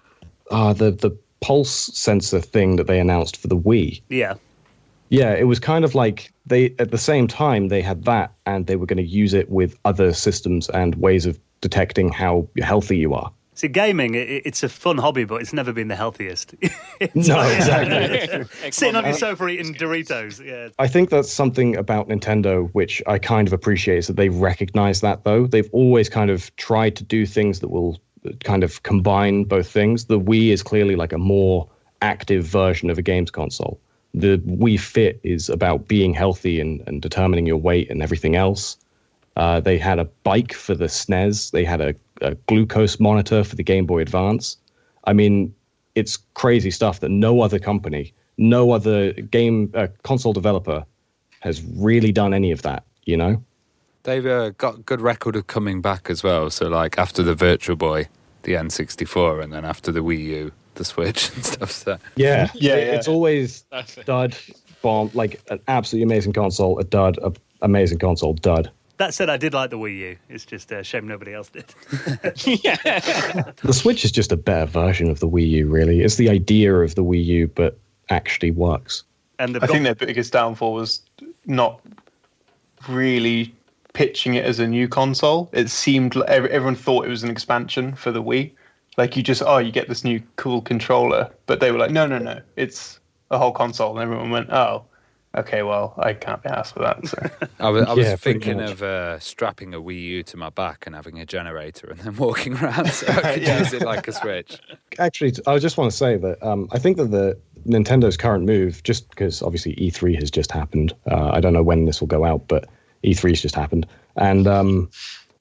uh, the the pulse sensor thing that they announced for the Wii? Yeah. Yeah, it was kind of like they at the same time they had that, and they were going to use it with other systems and ways of detecting how healthy you are. See, gaming, it, it's a fun hobby, but it's never been the healthiest. No, exactly. Sitting on your sofa eating Doritos. Yeah. I think that's something about Nintendo which I kind of appreciate, is that they recognize that, though. They've always kind of tried to do things that will kind of combine both things. The Wii is clearly like a more active version of a games console. The Wii Fit is about being healthy and, and determining your weight and everything else. Uh, they had a bike for the S N E S. They had a, a glucose monitor for the Game Boy Advance. I mean, it's crazy stuff that no other company, no other game uh, console developer has really done any of that, you know? They've uh, got a good record of coming back as well. So, like, after the Virtual Boy, the N sixty-four, and then after the Wii U, the Switch and stuff. So. Yeah, Yeah, it- yeah. It's always That's it. dud, bomb, like an absolutely amazing console, a dud, a amazing console, dud. That said, I did like the Wii U. It's just a shame nobody else did. The Switch is just a better version of the Wii U, really. It's the idea of the Wii U, but actually works. And they've I got, think their biggest downfall was not really pitching it as a new console. It seemed like ev- everyone thought it was an expansion for the Wii, Like you just, oh, you get this new cool controller. But they were like, no, no, no, it's a whole console. And everyone went, oh, okay, well, I can't be asked for that. So. I was, I was Yeah, pretty thinking much. of uh, strapping a Wii U to my back and having a generator and then walking around so I could Yeah. use it like a Switch. Actually, I just want to say that um, I think that the Nintendo's current move, just because obviously E three has just happened. Uh, I don't know when this will go out, but E three's just happened. And um,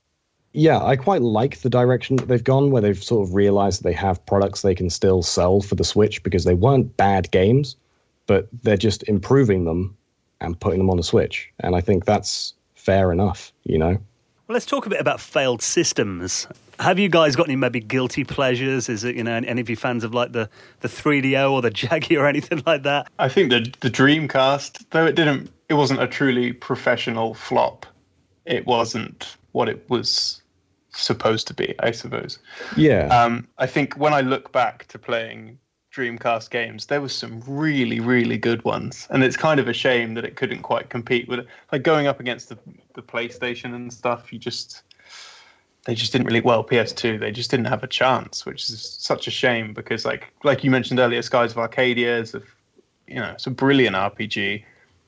yeah, I quite like the direction that they've gone, where they've sort of realized that they have products they can still sell for the Switch because they weren't bad games, but they're just improving them and putting them on the Switch. And I think that's fair enough, you know? Well, let's talk a bit about failed systems. Have you guys got any maybe guilty pleasures? Is it, you know, any of you fans of like the, the three D O or the Jaggy or anything like that? I think the the Dreamcast, though it didn't, it wasn't a truly professional flop. It wasn't what it was supposed to be, I suppose. Yeah. Um, I think when I look back to playing Dreamcast games, there was some really, really good ones, and it's kind of a shame that it couldn't quite compete with it. Like going up against the the PlayStation and stuff, you just they just didn't really. Well, P S two, they just didn't have a chance, which is such a shame because, like, like you mentioned earlier, Skies of Arcadia is a, you know, it's a brilliant R P G.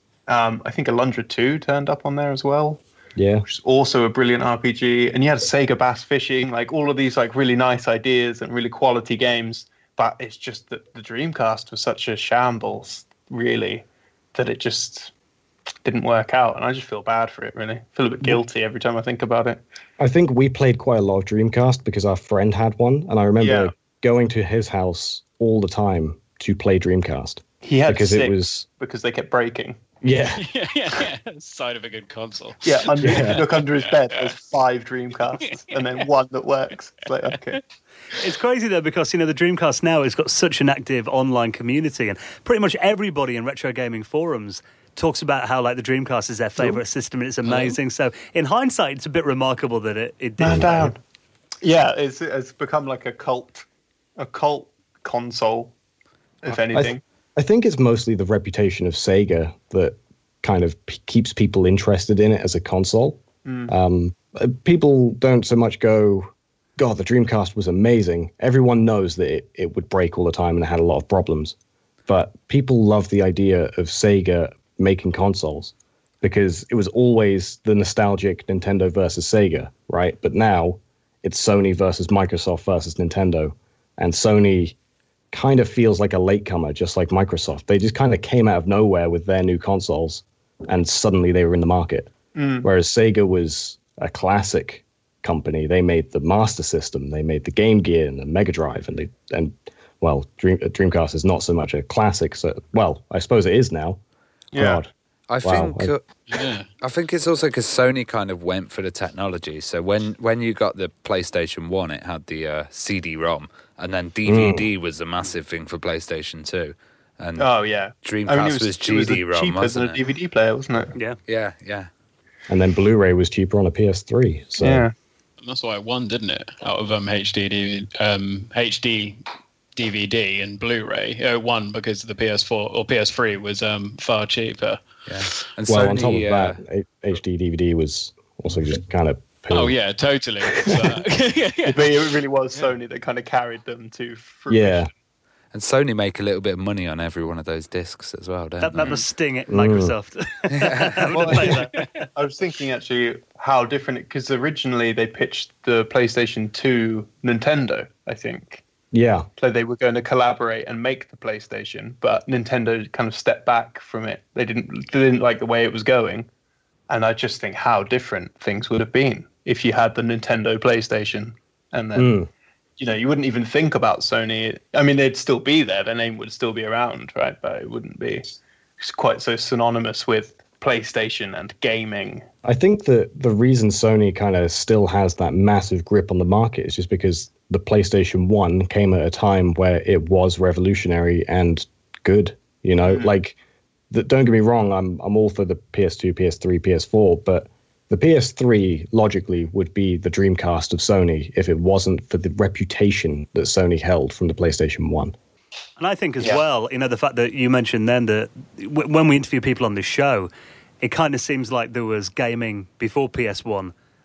Um, I think Alundra two turned up on there as well. Yeah. Which is also a brilliant R P G. And you had Sega Bass Fishing, like all of these like really nice ideas and really quality games. But it's just that the Dreamcast was such a shambles, really, that it just didn't work out. And I just feel bad for it, really. I feel a bit guilty every time I think about it. I think we played quite a lot of Dreamcast because our friend had one. And I remember Yeah. going to his house all the time to play Dreamcast. He had because six it was, because they kept breaking. yeah. yeah, yeah, yeah. Sign of a good console. Yeah, under, Yeah. if you look under his bed, there's five Dreamcasts and then one that works. It's like, okay. It's crazy though because, you know, the Dreamcast now has got such an active online community and pretty much everybody in retro gaming forums talks about how like the Dreamcast is their favourite system and it's amazing. So in hindsight, it's a bit remarkable that it, it Man didn't. down. Yeah, it's, it's become like a cult, a cult console, if I, anything. th- I think it's mostly the reputation of Sega that kind of p- keeps people interested in it as a console. Mm. Um, uh, people don't so much go, God, the Dreamcast was amazing. Everyone knows that it, it would break all the time and it had a lot of problems. But people love the idea of Sega making consoles because it was always the nostalgic Nintendo versus Sega, right? But now it's Sony versus Microsoft versus Nintendo. And Sony kind of feels like a latecomer, just like Microsoft. They just kind of came out of nowhere with their new consoles and suddenly they were in the market. Mm. Whereas Sega was a classic company. They made the Master System, they made the Game Gear and the Mega Drive, and they and well, Dream, Dreamcast is not so much a classic. So, well, I suppose it is now. Yeah. God. I Wow, think I- uh, Yeah. I think it's also because Sony kind of went for the technology. So when, when you got the PlayStation one, it had the uh, C D ROM, and then D V D Mm. was a massive thing for PlayStation two. And Oh, yeah. Dreamcast I mean, it was, was, G it D was ROM, cheaper than wasn't a it? D V D player, wasn't it? Yeah. Yeah, yeah. And then Blu-ray was cheaper on a P S three. So And that's why it won, didn't it? Out of um, H D, um, H D D V D and Blu-ray, it won because the P S four or P S three was um, far cheaper. Yeah. And well, Sony, on top of uh, that, H- H D D V D was also just kind of poo. Oh yeah, totally. But- But it really was Sony that kind of carried them to fruition. Yeah. and Sony make a little bit of money on every one of those discs as well, don't That, they? that must sting at Microsoft. Having to pay that. I was thinking actually how different, because originally they pitched the PlayStation to Nintendo, I think. Yeah. So they were going to collaborate and make the PlayStation, but Nintendo kind of stepped back from it. They didn't they didn't like the way it was going. And I just think how different things would have been if you had the Nintendo PlayStation. And then, Mm. you know, you wouldn't even think about Sony. I mean, they'd still be there. Their name would still be around, right? But it wouldn't be quite so synonymous with PlayStation and gaming. I think that the reason Sony kind of still has that massive grip on the market is just because the PlayStation one came at a time where it was revolutionary and good. You know, Mhm. like, the, don't get me wrong, I'm I'm all for the P S two, P S three, P S four, but the P S three logically would be the Dreamcast of Sony if it wasn't for the reputation that Sony held from the PlayStation one. And I think as Yeah. well, you know, the fact that you mentioned then that w- when we interview people on this show, it kind of seems like there was gaming before P S one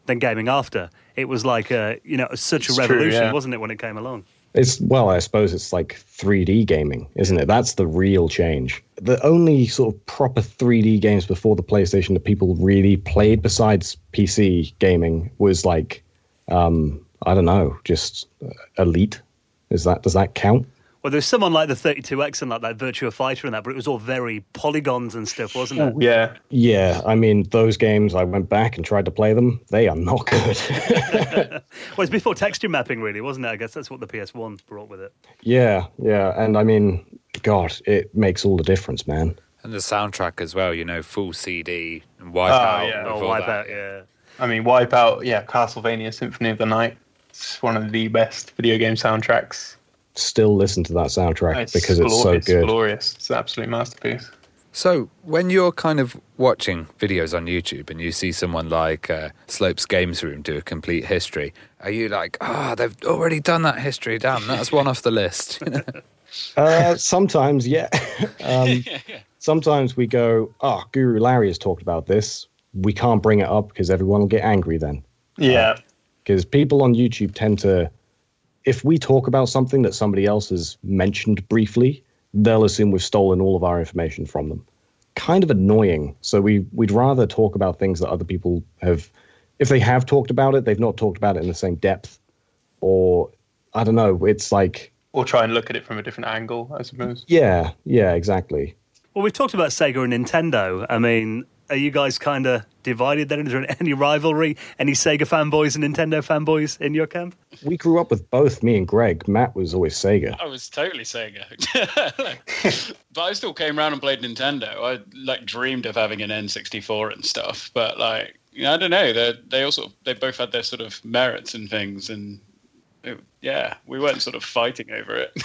than gaming after. It was like a, you know, such It's a revolution, true, yeah. wasn't it, when it came along? It's, well, I suppose it's like three D gaming, isn't it? That's the real change. The only sort of proper three D games before the PlayStation that people really played besides P C gaming was like, um, I don't know, just Elite. Is that, does that count? Well, there's someone like the thirty-two X and like that Virtua Fighter and that, but it was all very polygons and stuff, wasn't it? Yeah. Yeah, I mean, those games, I went back and tried to play them. They are not good. Well, it's before texture mapping, really, wasn't it? I guess that's what the P S one brought with it. Yeah, yeah. And I mean, God, it makes all the difference, man. And the soundtrack as well, you know, full C D and Wipeout. Oh, yeah. Oh, before Wipeout, that. yeah. I mean, Wipeout, yeah, Castlevania Symphony of the Night. It's one of the best video game soundtracks. Still listen to that soundtrack It's because it's glor- so it's good. glorious. It's an absolute masterpiece. So when you're kind of watching videos on YouTube and you see someone like uh, Slopes Games Room do a complete history, are you like, ah, oh, they've already done that history, damn, that's one off the list? Uh, sometimes, yeah. um, sometimes we go, oh, Guru Larry has talked about this. We can't bring it up because everyone will get angry then. Yeah. Because people on YouTube tend to, if we talk about something that somebody else has mentioned briefly, they'll assume we've stolen all of our information from them. Kind of annoying. So we, we'd rather talk about things that other people have, if they have talked about it, they've not talked about it in the same depth. Or, I don't know, it's like... Or try and look at it from a different angle, I suppose. Yeah, yeah, exactly. Well, we've talked about Sega and Nintendo. I mean, are you guys kind of divided then? Is there any rivalry? Any Sega fanboys and Nintendo fanboys in your camp? We grew up with both, me and Greg. Matt was always Sega. I was totally Sega. But I still came around and played Nintendo. I like dreamed of having an N sixty-four and stuff. But like, you know, I don't know. They they also they both had their sort of merits and things. And it, yeah, we weren't sort of fighting over it.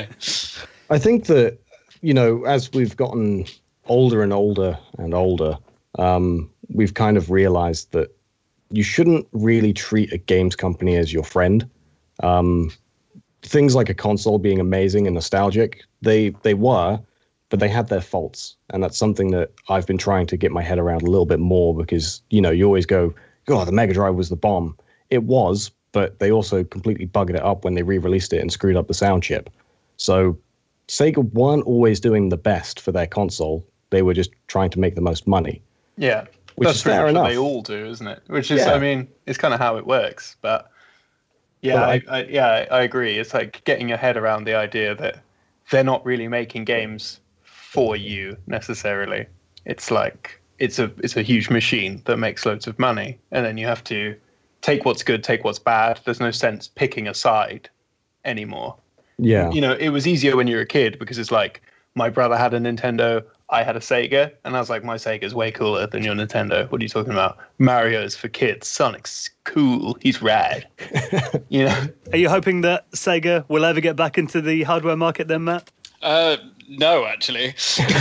I think that, you know, as we've gotten older and older and older, um, we've kind of realized that you shouldn't really treat a games company as your friend. Um, things like a console being amazing and nostalgic, they they were, but they had their faults. And that's something that I've been trying to get my head around a little bit more because, you know, you always go, oh, the Mega Drive was the bomb. It was, but they also completely buggered it up when they re-released it and screwed up the sound chip. So Sega weren't always doing the best for their console. They were just trying to make the most money. Yeah. Which That's is fair pretty much enough. what they all do, isn't it? Which is, Yeah. I mean, it's kind of how it works. But yeah, Well, I, I- I, yeah, I agree. It's like getting your head around the idea that they're not really making games for you necessarily. It's like it's a it's a huge machine that makes loads of money, and then you have to take what's good, take what's bad. There's no sense picking a side anymore. Yeah. You know, it was easier when you were a kid because it's like my brother had a Nintendo, I had a Sega, and I was like, my Sega's way cooler than your Nintendo. What are you talking about? Mario's for kids. Sonic's cool. He's rad. You know? Are you hoping that Sega will ever get back into the hardware market then, Matt? Uh, no, actually.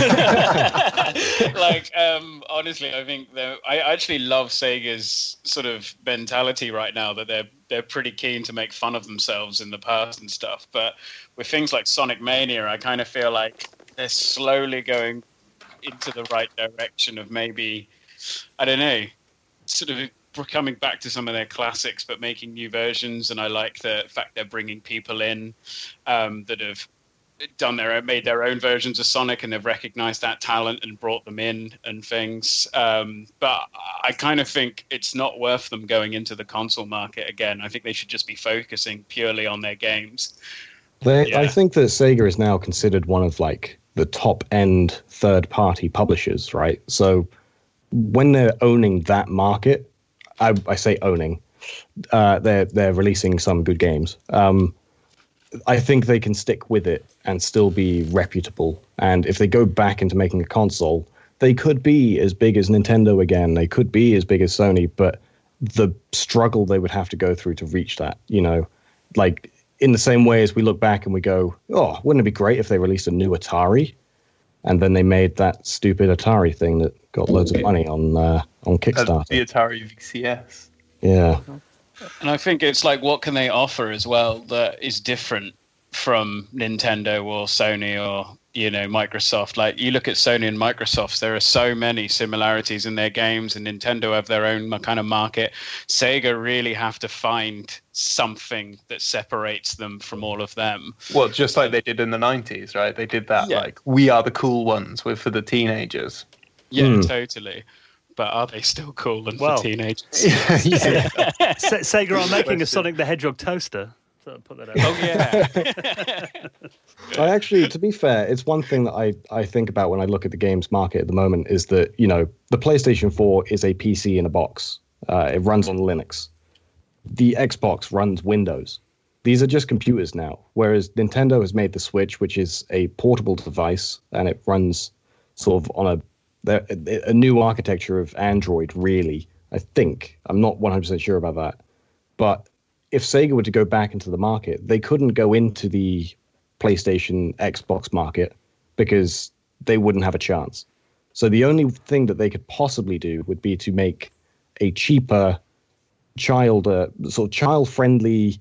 like, um, honestly, I think that I actually love Sega's sort of mentality right now that they're they're pretty keen to make fun of themselves in the past and stuff. But with things like Sonic Mania, I kind of feel like they're slowly going into the right direction of maybe, I don't know, sort of coming back to some of their classics, but making new versions. And I like the fact they're bringing people in um, that have done their own, made their own versions of Sonic, and they've recognized that talent and brought them in and things. Um, but I kind of think it's not worth them going into the console market again. I think they should just be focusing purely on their games. They, Yeah. I think that Sega is now considered one of like the top end third party publishers, right? So when they're owning that market, I, I say owning, uh, they're they're releasing some good games. Um, I think they can stick with it and still be reputable. And if they go back into making a console, they could be as big as Nintendo again. They could be as big as Sony, but the struggle they would have to go through to reach that, you know, like in the same way as we look back and we go, oh, wouldn't it be great if they released a new Atari? And then they made that stupid Atari thing that got loads of money on uh, on Uh, Kickstarter. the Atari V C S. Yeah. And I think it's like, what can they offer as well that is different from Nintendo or Sony or, you know, Microsoft. Like, you look at Sony and Microsoft, there are so many similarities in their games, and Nintendo have their own kind of market. Sega really have to find something that separates them from all of them. Well, just like they did in the nineties, right? They did that, Yeah. like, we are the cool ones with for the teenagers. Yeah, Mm. totally. But are they still cool and Well, for teenagers? yeah. Se- Sega are making a Sonic the Hedgehog toaster. So I'll put that out. Oh, yeah. I actually, to be fair, it's one thing that I, I think about when I look at the games market at the moment is that, you know, the PlayStation four is a P C in a box. Uh, it runs on Linux. The Xbox runs Windows. These are just computers now, whereas Nintendo has made the Switch, which is a portable device, and it runs sort of on a a new architecture of Android, really, I think. I'm not one hundred percent sure about that. But if Sega were to go back into the market, they couldn't go into the PlayStation, Xbox market because they wouldn't have a chance. So the only thing that they could possibly do would be to make a cheaper, child, uh, sort of child-friendly,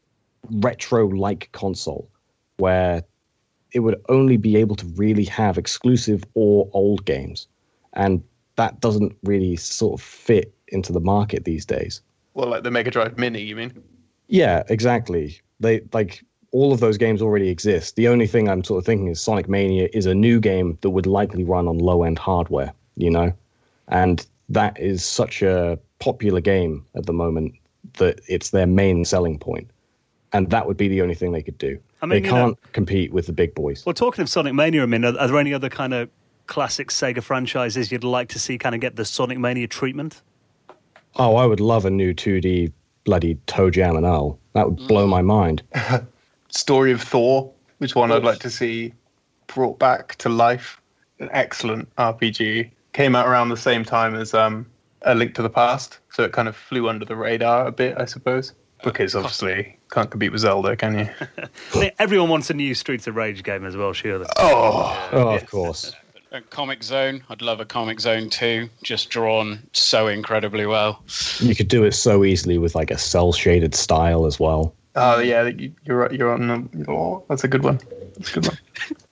retro-like console where it would only be able to really have exclusive or old games. And that doesn't really sort of fit into the market these days. Well, like the Mega Drive Mini, you mean? Yeah, exactly. They like all of those games already exist. The only thing I'm sort of thinking is Sonic Mania is a new game that would likely run on low-end hardware, you know? And that is such a popular game at the moment that it's their main selling point. And that would be the only thing they could do. I mean, they you can't know- compete with the big boys. Well, talking of Sonic Mania, I mean, are, are there any other kind of classic Sega franchises you'd like to see kind of get the Sonic Mania treatment? Oh, I would love a new two D bloody Toe Jam and Earl. That would blow my mind. Story of Thor, which one I'd like to see brought back to life. An excellent R P G. Came out around the same time as um, A Link to the Past, so it kind of flew under the radar a bit, I suppose. Because obviously can't compete with Zelda, can you? I think everyone wants a new Streets of Rage game as well, surely. Oh, Oh, yes. of course. A Comic Zone, I'd love a Comic Zone two, just drawn so incredibly well. You could do it so easily with like a cell-shaded style as well. Oh yeah, you- you're right. You're on. Um, oh, that's a good one. That's a good one.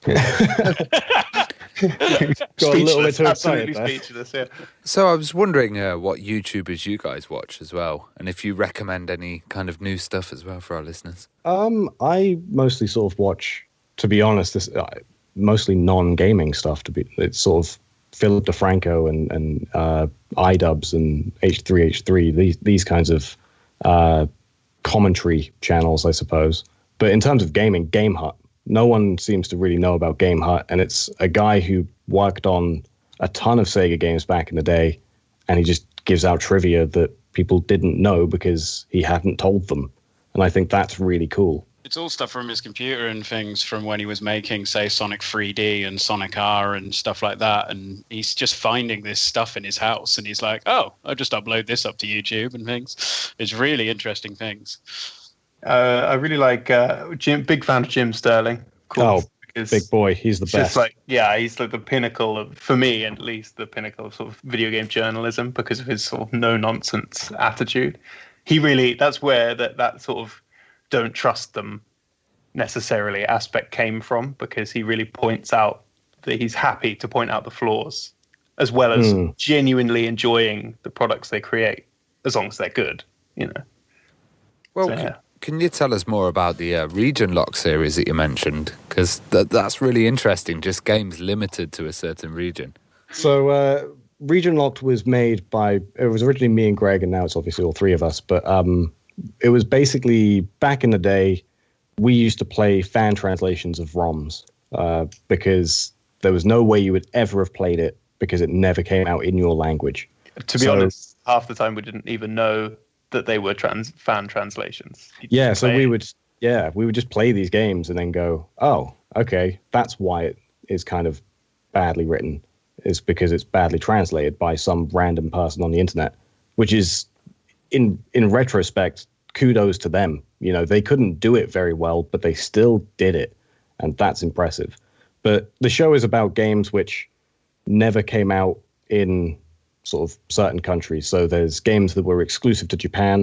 Got a little bit Speechless, too absolutely excited there. speechless. Yeah. So I was wondering uh, what YouTubers you guys watch as well, and if you recommend any kind of new stuff as well for our listeners. Um, I mostly sort of watch, to be honest, this uh, mostly non-gaming stuff. To be, it's sort of Philip DeFranco and and uh, iDubbbz and H three H three. These these kinds of uh, commentary channels, I suppose. But in terms of gaming, Game Hut. No one seems to really know about Game Hut, and it's a guy who worked on a ton of Sega games back in the day, and he just gives out trivia that people didn't know because he hadn't told them. And I think that's really cool. It's all stuff from his computer and things from when he was making, say, Sonic three D and Sonic R and stuff like that. And he's just finding this stuff in his house, and he's like, oh, I'll just upload this up to YouTube and things. It's really interesting things. Uh, I really like uh, Jim. Big fan of Jim Sterling. Of course, Oh, because Big boy, he's the it's best. just like, yeah, he's like the pinnacle of, for me at least, the pinnacle of sort of video game journalism because of his sort of no nonsense attitude. He really, that's where that that sort of don't trust them necessarily aspect came from, because he really points out that he's happy to point out the flaws as well as Mm. genuinely enjoying the products they create, as long as they're good, you know. Well, So, can, yeah. can you tell us more about the uh, Region Lock series that you mentioned? Because th- that's really interesting, just games limited to a certain region. So, uh, Region Locked was made by, it was originally me and Greg, and now it's obviously all three of us. But um, it was basically, back in the day, we used to play fan translations of ROMs uh, because there was no way you would ever have played it because it never came out in your language. To be So- honest, half the time we didn't even know that they were trans fan translations. You Yeah, just so play we it. would, yeah, we would just play these games and then go, oh, okay, that's why it is kind of badly written. It's because it's badly translated by some random person on the internet, which is, in in retrospect, kudos to them. You know, they couldn't do it very well, but they still did it, and that's impressive. But the show is about games which never came out in sort of certain countries. So there's games that were exclusive to Japan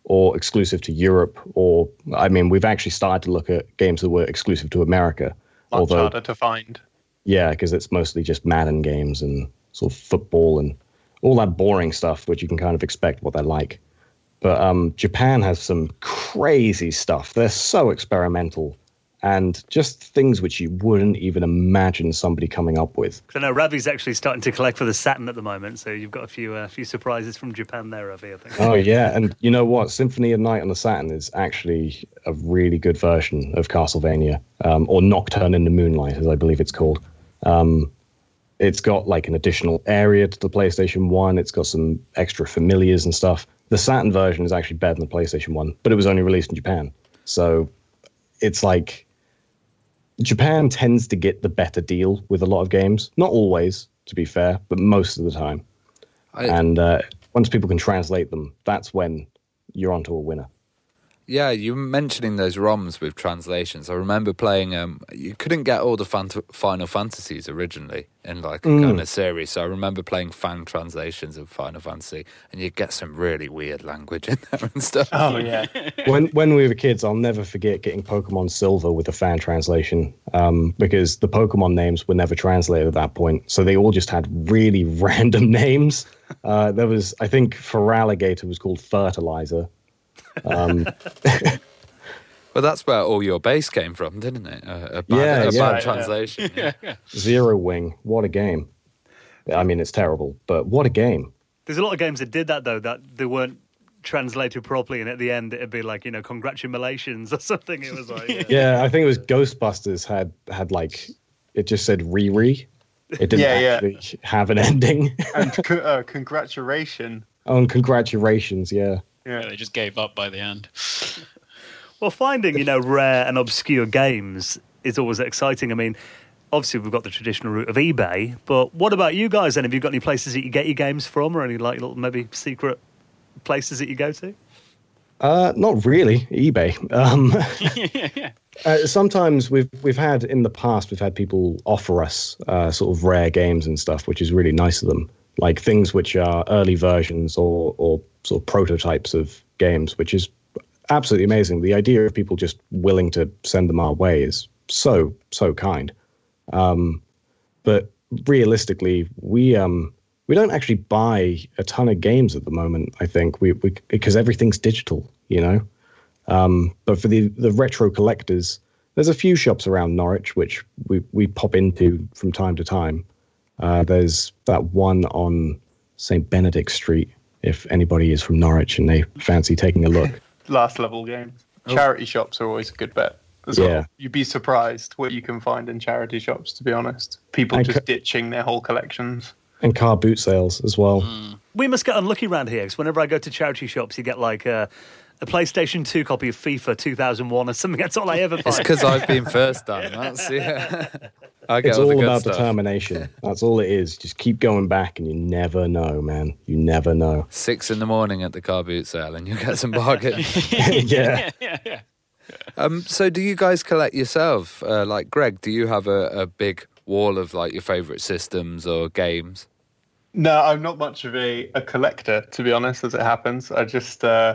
or exclusive to Europe, or I mean, we've actually started to look at games that were exclusive to America. Much although, harder to find. Yeah, because it's mostly just Madden games and sort of football and all that boring stuff, which you can kind of expect what they're like. But um, Japan has some crazy stuff. They're so experimental. And just things which you wouldn't even imagine somebody coming up with. Because I know Ravi's actually starting to collect for the Saturn at the moment, so you've got a few uh, few surprises from Japan there, Ravi, I think. Oh, yeah. And you know what? Symphony of Night on the Saturn is actually a really good version of Castlevania, um, or Nocturne in the Moonlight, as I believe it's called. Um, it's got like an additional area to the PlayStation one. It's got some extra familiars and stuff. The Saturn version is actually better than the PlayStation one, but it was only released in Japan. So it's like... Japan tends to get the better deal with a lot of games. Not always, to be fair, but most of the time. I, and uh, once people can translate them, that's when you're onto a winner. Yeah, you were mentioning those ROMs with translations. I remember playing, um, you couldn't get all the Fant- Final Fantasies originally in like a mm. kind of series. So I remember playing fan translations of Final Fantasy, and you get some really weird language in there and stuff. Oh, yeah. when when we were kids, I'll never forget getting Pokemon Silver with a fan translation, um, because the Pokemon names were never translated at that point. So they all just had really random names. Uh, there was, I think, Feraligatr was called Fertilizer. Um, well, that's where all your base came from, didn't it? A, a bad, yeah, a yeah, bad translation. Yeah. Yeah. Zero Wing, what a game! I mean, it's terrible, but what a game! There's a lot of games that did that though, that they weren't translated properly, and at the end it'd be like, you know, congratulations or something. It was like, yeah, yeah I think it was Ghostbusters had had like it just said Riri. It didn't yeah, actually yeah. have an ending. And co- uh, congratulation. Oh, and congratulations, yeah. Yeah, they just gave up by the end. Well, finding, you know, rare and obscure games is always exciting. I mean, obviously we've got the traditional route of eBay, but what about you guys then? Have you got any places that you get your games from, or any like little maybe secret places that you go to? Uh, not really, eBay. Um, uh, sometimes we've we've had in the past we've had people offer us uh, sort of rare games and stuff, which is really nice of them. Like things which are early versions or or sort of prototypes of games, which is absolutely amazing. The idea of people just willing to send them our way is so so kind. Um, but realistically, we um we don't actually buy a ton of games at the moment. I think we, we because everything's digital, you know. Um, but for the the retro collectors, there's a few shops around Norwich which we we pop into from time to time. Uh, there's that one on Saint Benedict Street, if anybody is from Norwich and they fancy taking a look. Last level games. Oh. Charity shops are always a good bet as Yeah. well. You'd be surprised what you can find in charity shops, to be honest. People And just ca- ditching their whole collections. And car boot sales as well. We must get unlucky around here, because whenever I go to charity shops, you get like a, a PlayStation two copy of FIFA two thousand one or something. That's all I ever It's find. because I've been first done. That's yeah. I get It's all, the all good about stuff. determination. That's all it is. Just keep going back and you never know, man. You never know. Six in the morning at the car boot sale, and you get some bargains. yeah. Um, so, do you guys collect yourself? Uh, like Greg, do you have a, a big wall of like your favourite systems or games? No, I'm not much of a, a collector, to be honest, as it happens. I just uh,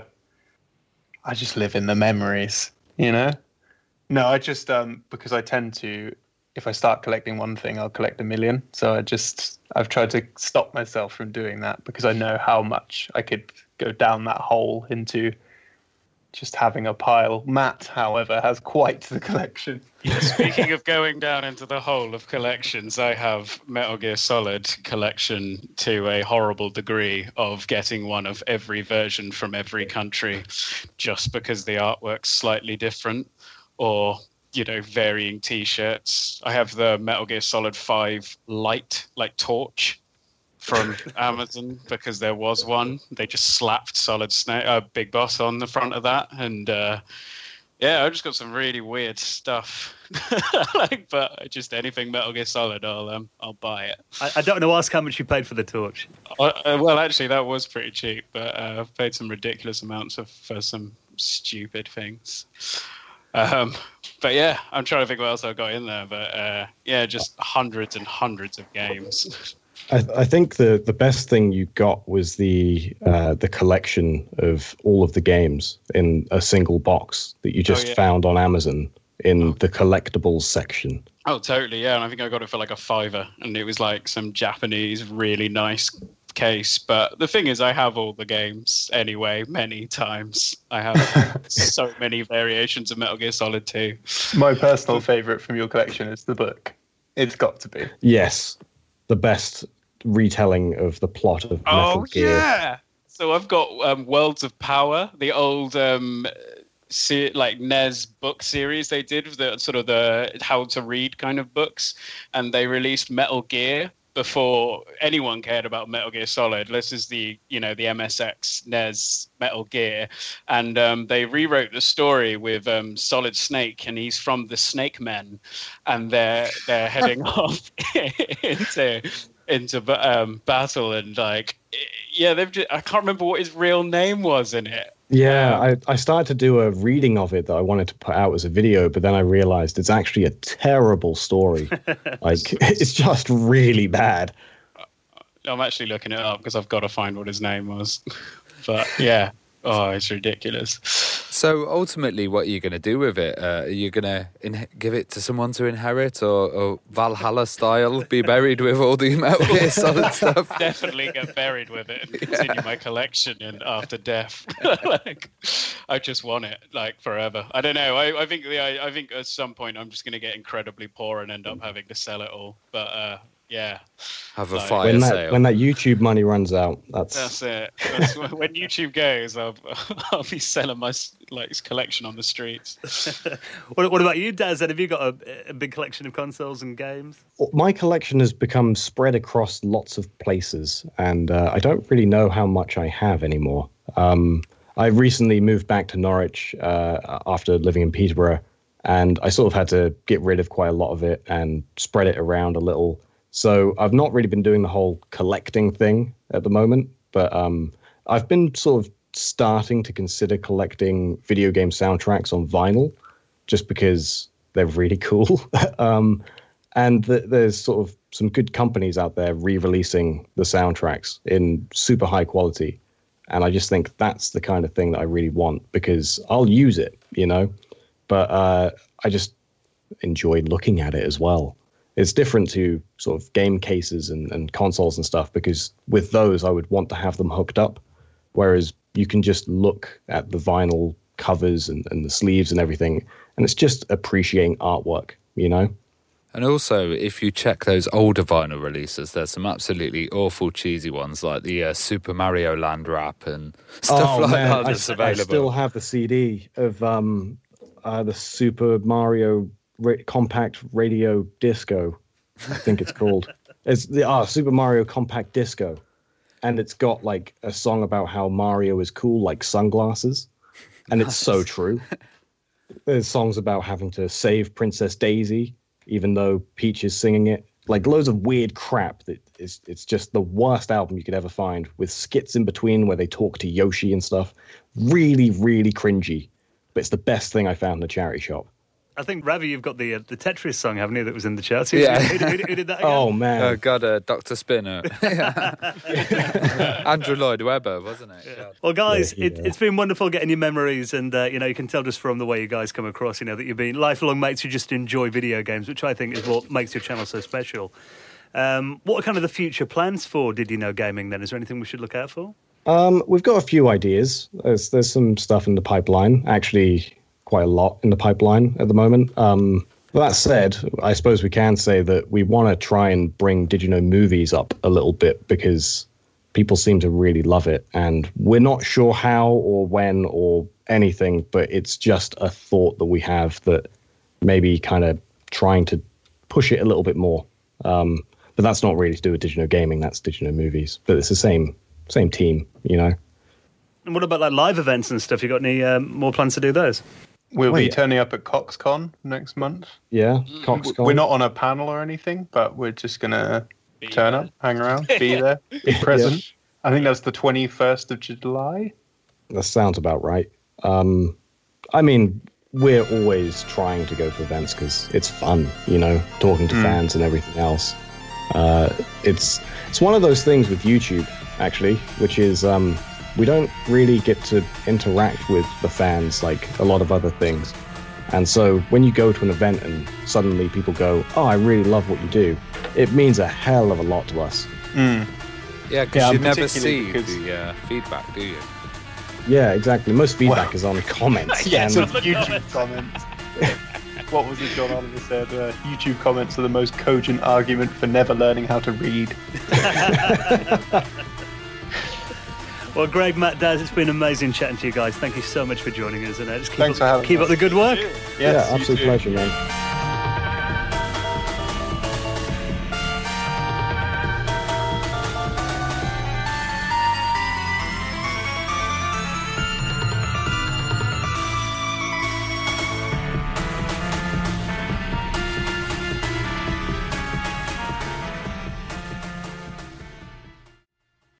I just live in the memories, you know? No, I just, um, because I tend to, if I start collecting one thing, I'll collect a million. So I just, I've tried to stop myself from doing that because I know how much I could go down that hole into just having a pile. Matt, however, has quite the collection. Speaking of going down into the hole of collections, I have Metal Gear Solid collection to a horrible degree of getting one of every version from every country just because the artwork's slightly different, or, you know, varying T-shirts. I have the Metal Gear Solid five light, like torch, from Amazon because there was one. They just slapped Solid Snake, uh, Big Boss on the front of that, and uh, yeah, I just got some really weird stuff. like, but just anything Metal Gear Solid, I'll um, I'll buy it. I, I don't want to ask how much you paid for the torch. Uh, uh, well, actually, that was pretty cheap, but uh, I've paid some ridiculous amounts of, for some stupid things. Um, but yeah, I'm trying to think what else I've got in there. But uh, yeah, just hundreds and hundreds of games. I, I think the, the best thing you got was the uh, the collection of all of the games in a single box that you just oh, yeah. found on Amazon in oh. the collectibles section. Oh, totally, yeah. And I think I got it for like a fiver, and it was like some Japanese really nice case. But the thing is, I have all the games anyway, many times. I have so many variations of Metal Gear Solid two. My personal favorite from your collection is the book. It's got to be. Yes, the best retelling of the plot of Metal oh, Gear. Oh, yeah. So I've got um, Worlds of Power, the old... Um, See, like N E S book series they did, the sort of the how to read kind of books, and they released Metal Gear before anyone cared about Metal Gear Solid. This is the you know the M S X N E S Metal Gear, and um, they rewrote the story with um, Solid Snake, and he's from the Snake Men, and they're they're heading off into into um, battle, and like yeah, they've just, I can't remember what his real name was in it. Yeah, I, I started to do a reading of it that I wanted to put out as a video, but then I realized it's actually a terrible story. Like, it's just really bad. I'm actually looking it up because I've got to find what his name was. But yeah, oh, it's ridiculous. So ultimately, what are you going to do with it? Uh, are you going to in- give it to someone to inherit, or, or Valhalla style, be buried with all the Metal Gear Solid stuff? Definitely get buried with it and continue yeah. my collection in after death. Like, I just want it like forever. I don't know. I, I think the, I, I think at some point I'm just going to get incredibly poor and end up having to sell it all. But uh, yeah, have a like, fire when that, sale. When that YouTube money runs out, that's that's it. That's when YouTube goes, I'll I'll be selling my like collection on the streets. what, what about you, Daz? Have you got a, a big collection of consoles and games? My collection has become spread across lots of places, and uh, I don't really know how much I have anymore. Um, I recently moved back to Norwich uh, after living in Peterborough, and I sort of had to get rid of quite a lot of it and spread it around a little. So I've not really been doing the whole collecting thing at the moment, but um, I've been sort of starting to consider collecting video game soundtracks on vinyl, just because they're really cool. um, and th- there's sort of some good companies out there re-releasing the soundtracks in super high quality. And I just think that's the kind of thing that I really want, because I'll use it, you know, but uh, I just enjoy looking at it as well. It's different to sort of game cases and, and consoles and stuff, because with those, I would want to have them hooked up. Whereas you can just look at the vinyl covers and, and the sleeves and everything, and it's just appreciating artwork, you know? And also, if you check those older vinyl releases, there's some absolutely awful, cheesy ones, like the uh, Super Mario Land wrap and stuff oh, like man, that that's I, available. I still have the C D of um, uh, the Super Mario Ra- Compact Radio Disco, I think it's called. It's the ah, Super Mario Compact Disco. And it's got like a song about how Mario is cool, like sunglasses. And nice. It's so true. There's songs about having to save Princess Daisy, even though Peach is singing it. Like loads of weird crap that is, it's just the worst album you could ever find, with skits in between where they talk to Yoshi and stuff. Really, really cringy. But it's the best thing I found in a charity shop. I think, Ravi, you've got the uh, the Tetris song, haven't you, that was in the charts? Who, yeah. Who, who, who did that again? Oh, man. Oh, God, uh, Doctor Spinner. Andrew Lloyd Webber, wasn't it? Yeah. Well, guys, yeah, it, yeah. it's been wonderful getting your memories, and, uh, you know, you can tell just from the way you guys come across, you know, that you've been lifelong mates who just enjoy video games, which I think is what makes your channel so special. Um, what are kind of the future plans for Did You Know Gaming, then? Is there anything we should look out for? Um, we've got a few ideas. There's, there's some stuff in the pipeline, actually... quite a lot in the pipeline at the moment. Um, that said, I suppose we can say that we want to try and bring Did You Know movies up a little bit, because people seem to really love it, and we're not sure how or when or anything, but it's just a thought that we have that maybe kind of trying to push it a little bit more. Um, but that's not really to do with Did You Know Gaming, that's Did You Know Movies. But it's the same same team, you know. And what about like live events and stuff? You got any um, more plans to do those? We'll Wait. be turning up at CoxCon next month. Yeah, CoxCon. We're not on a panel or anything, but we're just going to turn there. up, hang around, be there, be present. Yeah. I think that's the twenty-first of July. That sounds about right. Um, I mean, we're always trying to go to events because it's fun, you know, talking to mm. fans and everything else. Uh, it's it's one of those things with YouTube, actually, which is um, we don't really get to interact with the fans like a lot of other things. And so when you go to an event and suddenly people go, oh, I really love what you do, it means a hell of a lot to us. Mm. Yeah, because Yeah, you never particularly see because- the uh, feedback, do you? Yeah, exactly. Most feedback Wow. is on comments. Yeah, and so YouTube comments. What was it John Oliver said? Uh, YouTube comments are the most cogent argument for never learning how to read. Well, Greg, Matt, Daz, it's been amazing chatting to you guys. Thank you so much for joining us. And uh, just keep, Thanks up, for having keep us. up the good work. yeah, Yes, you absolute too. pleasure, man.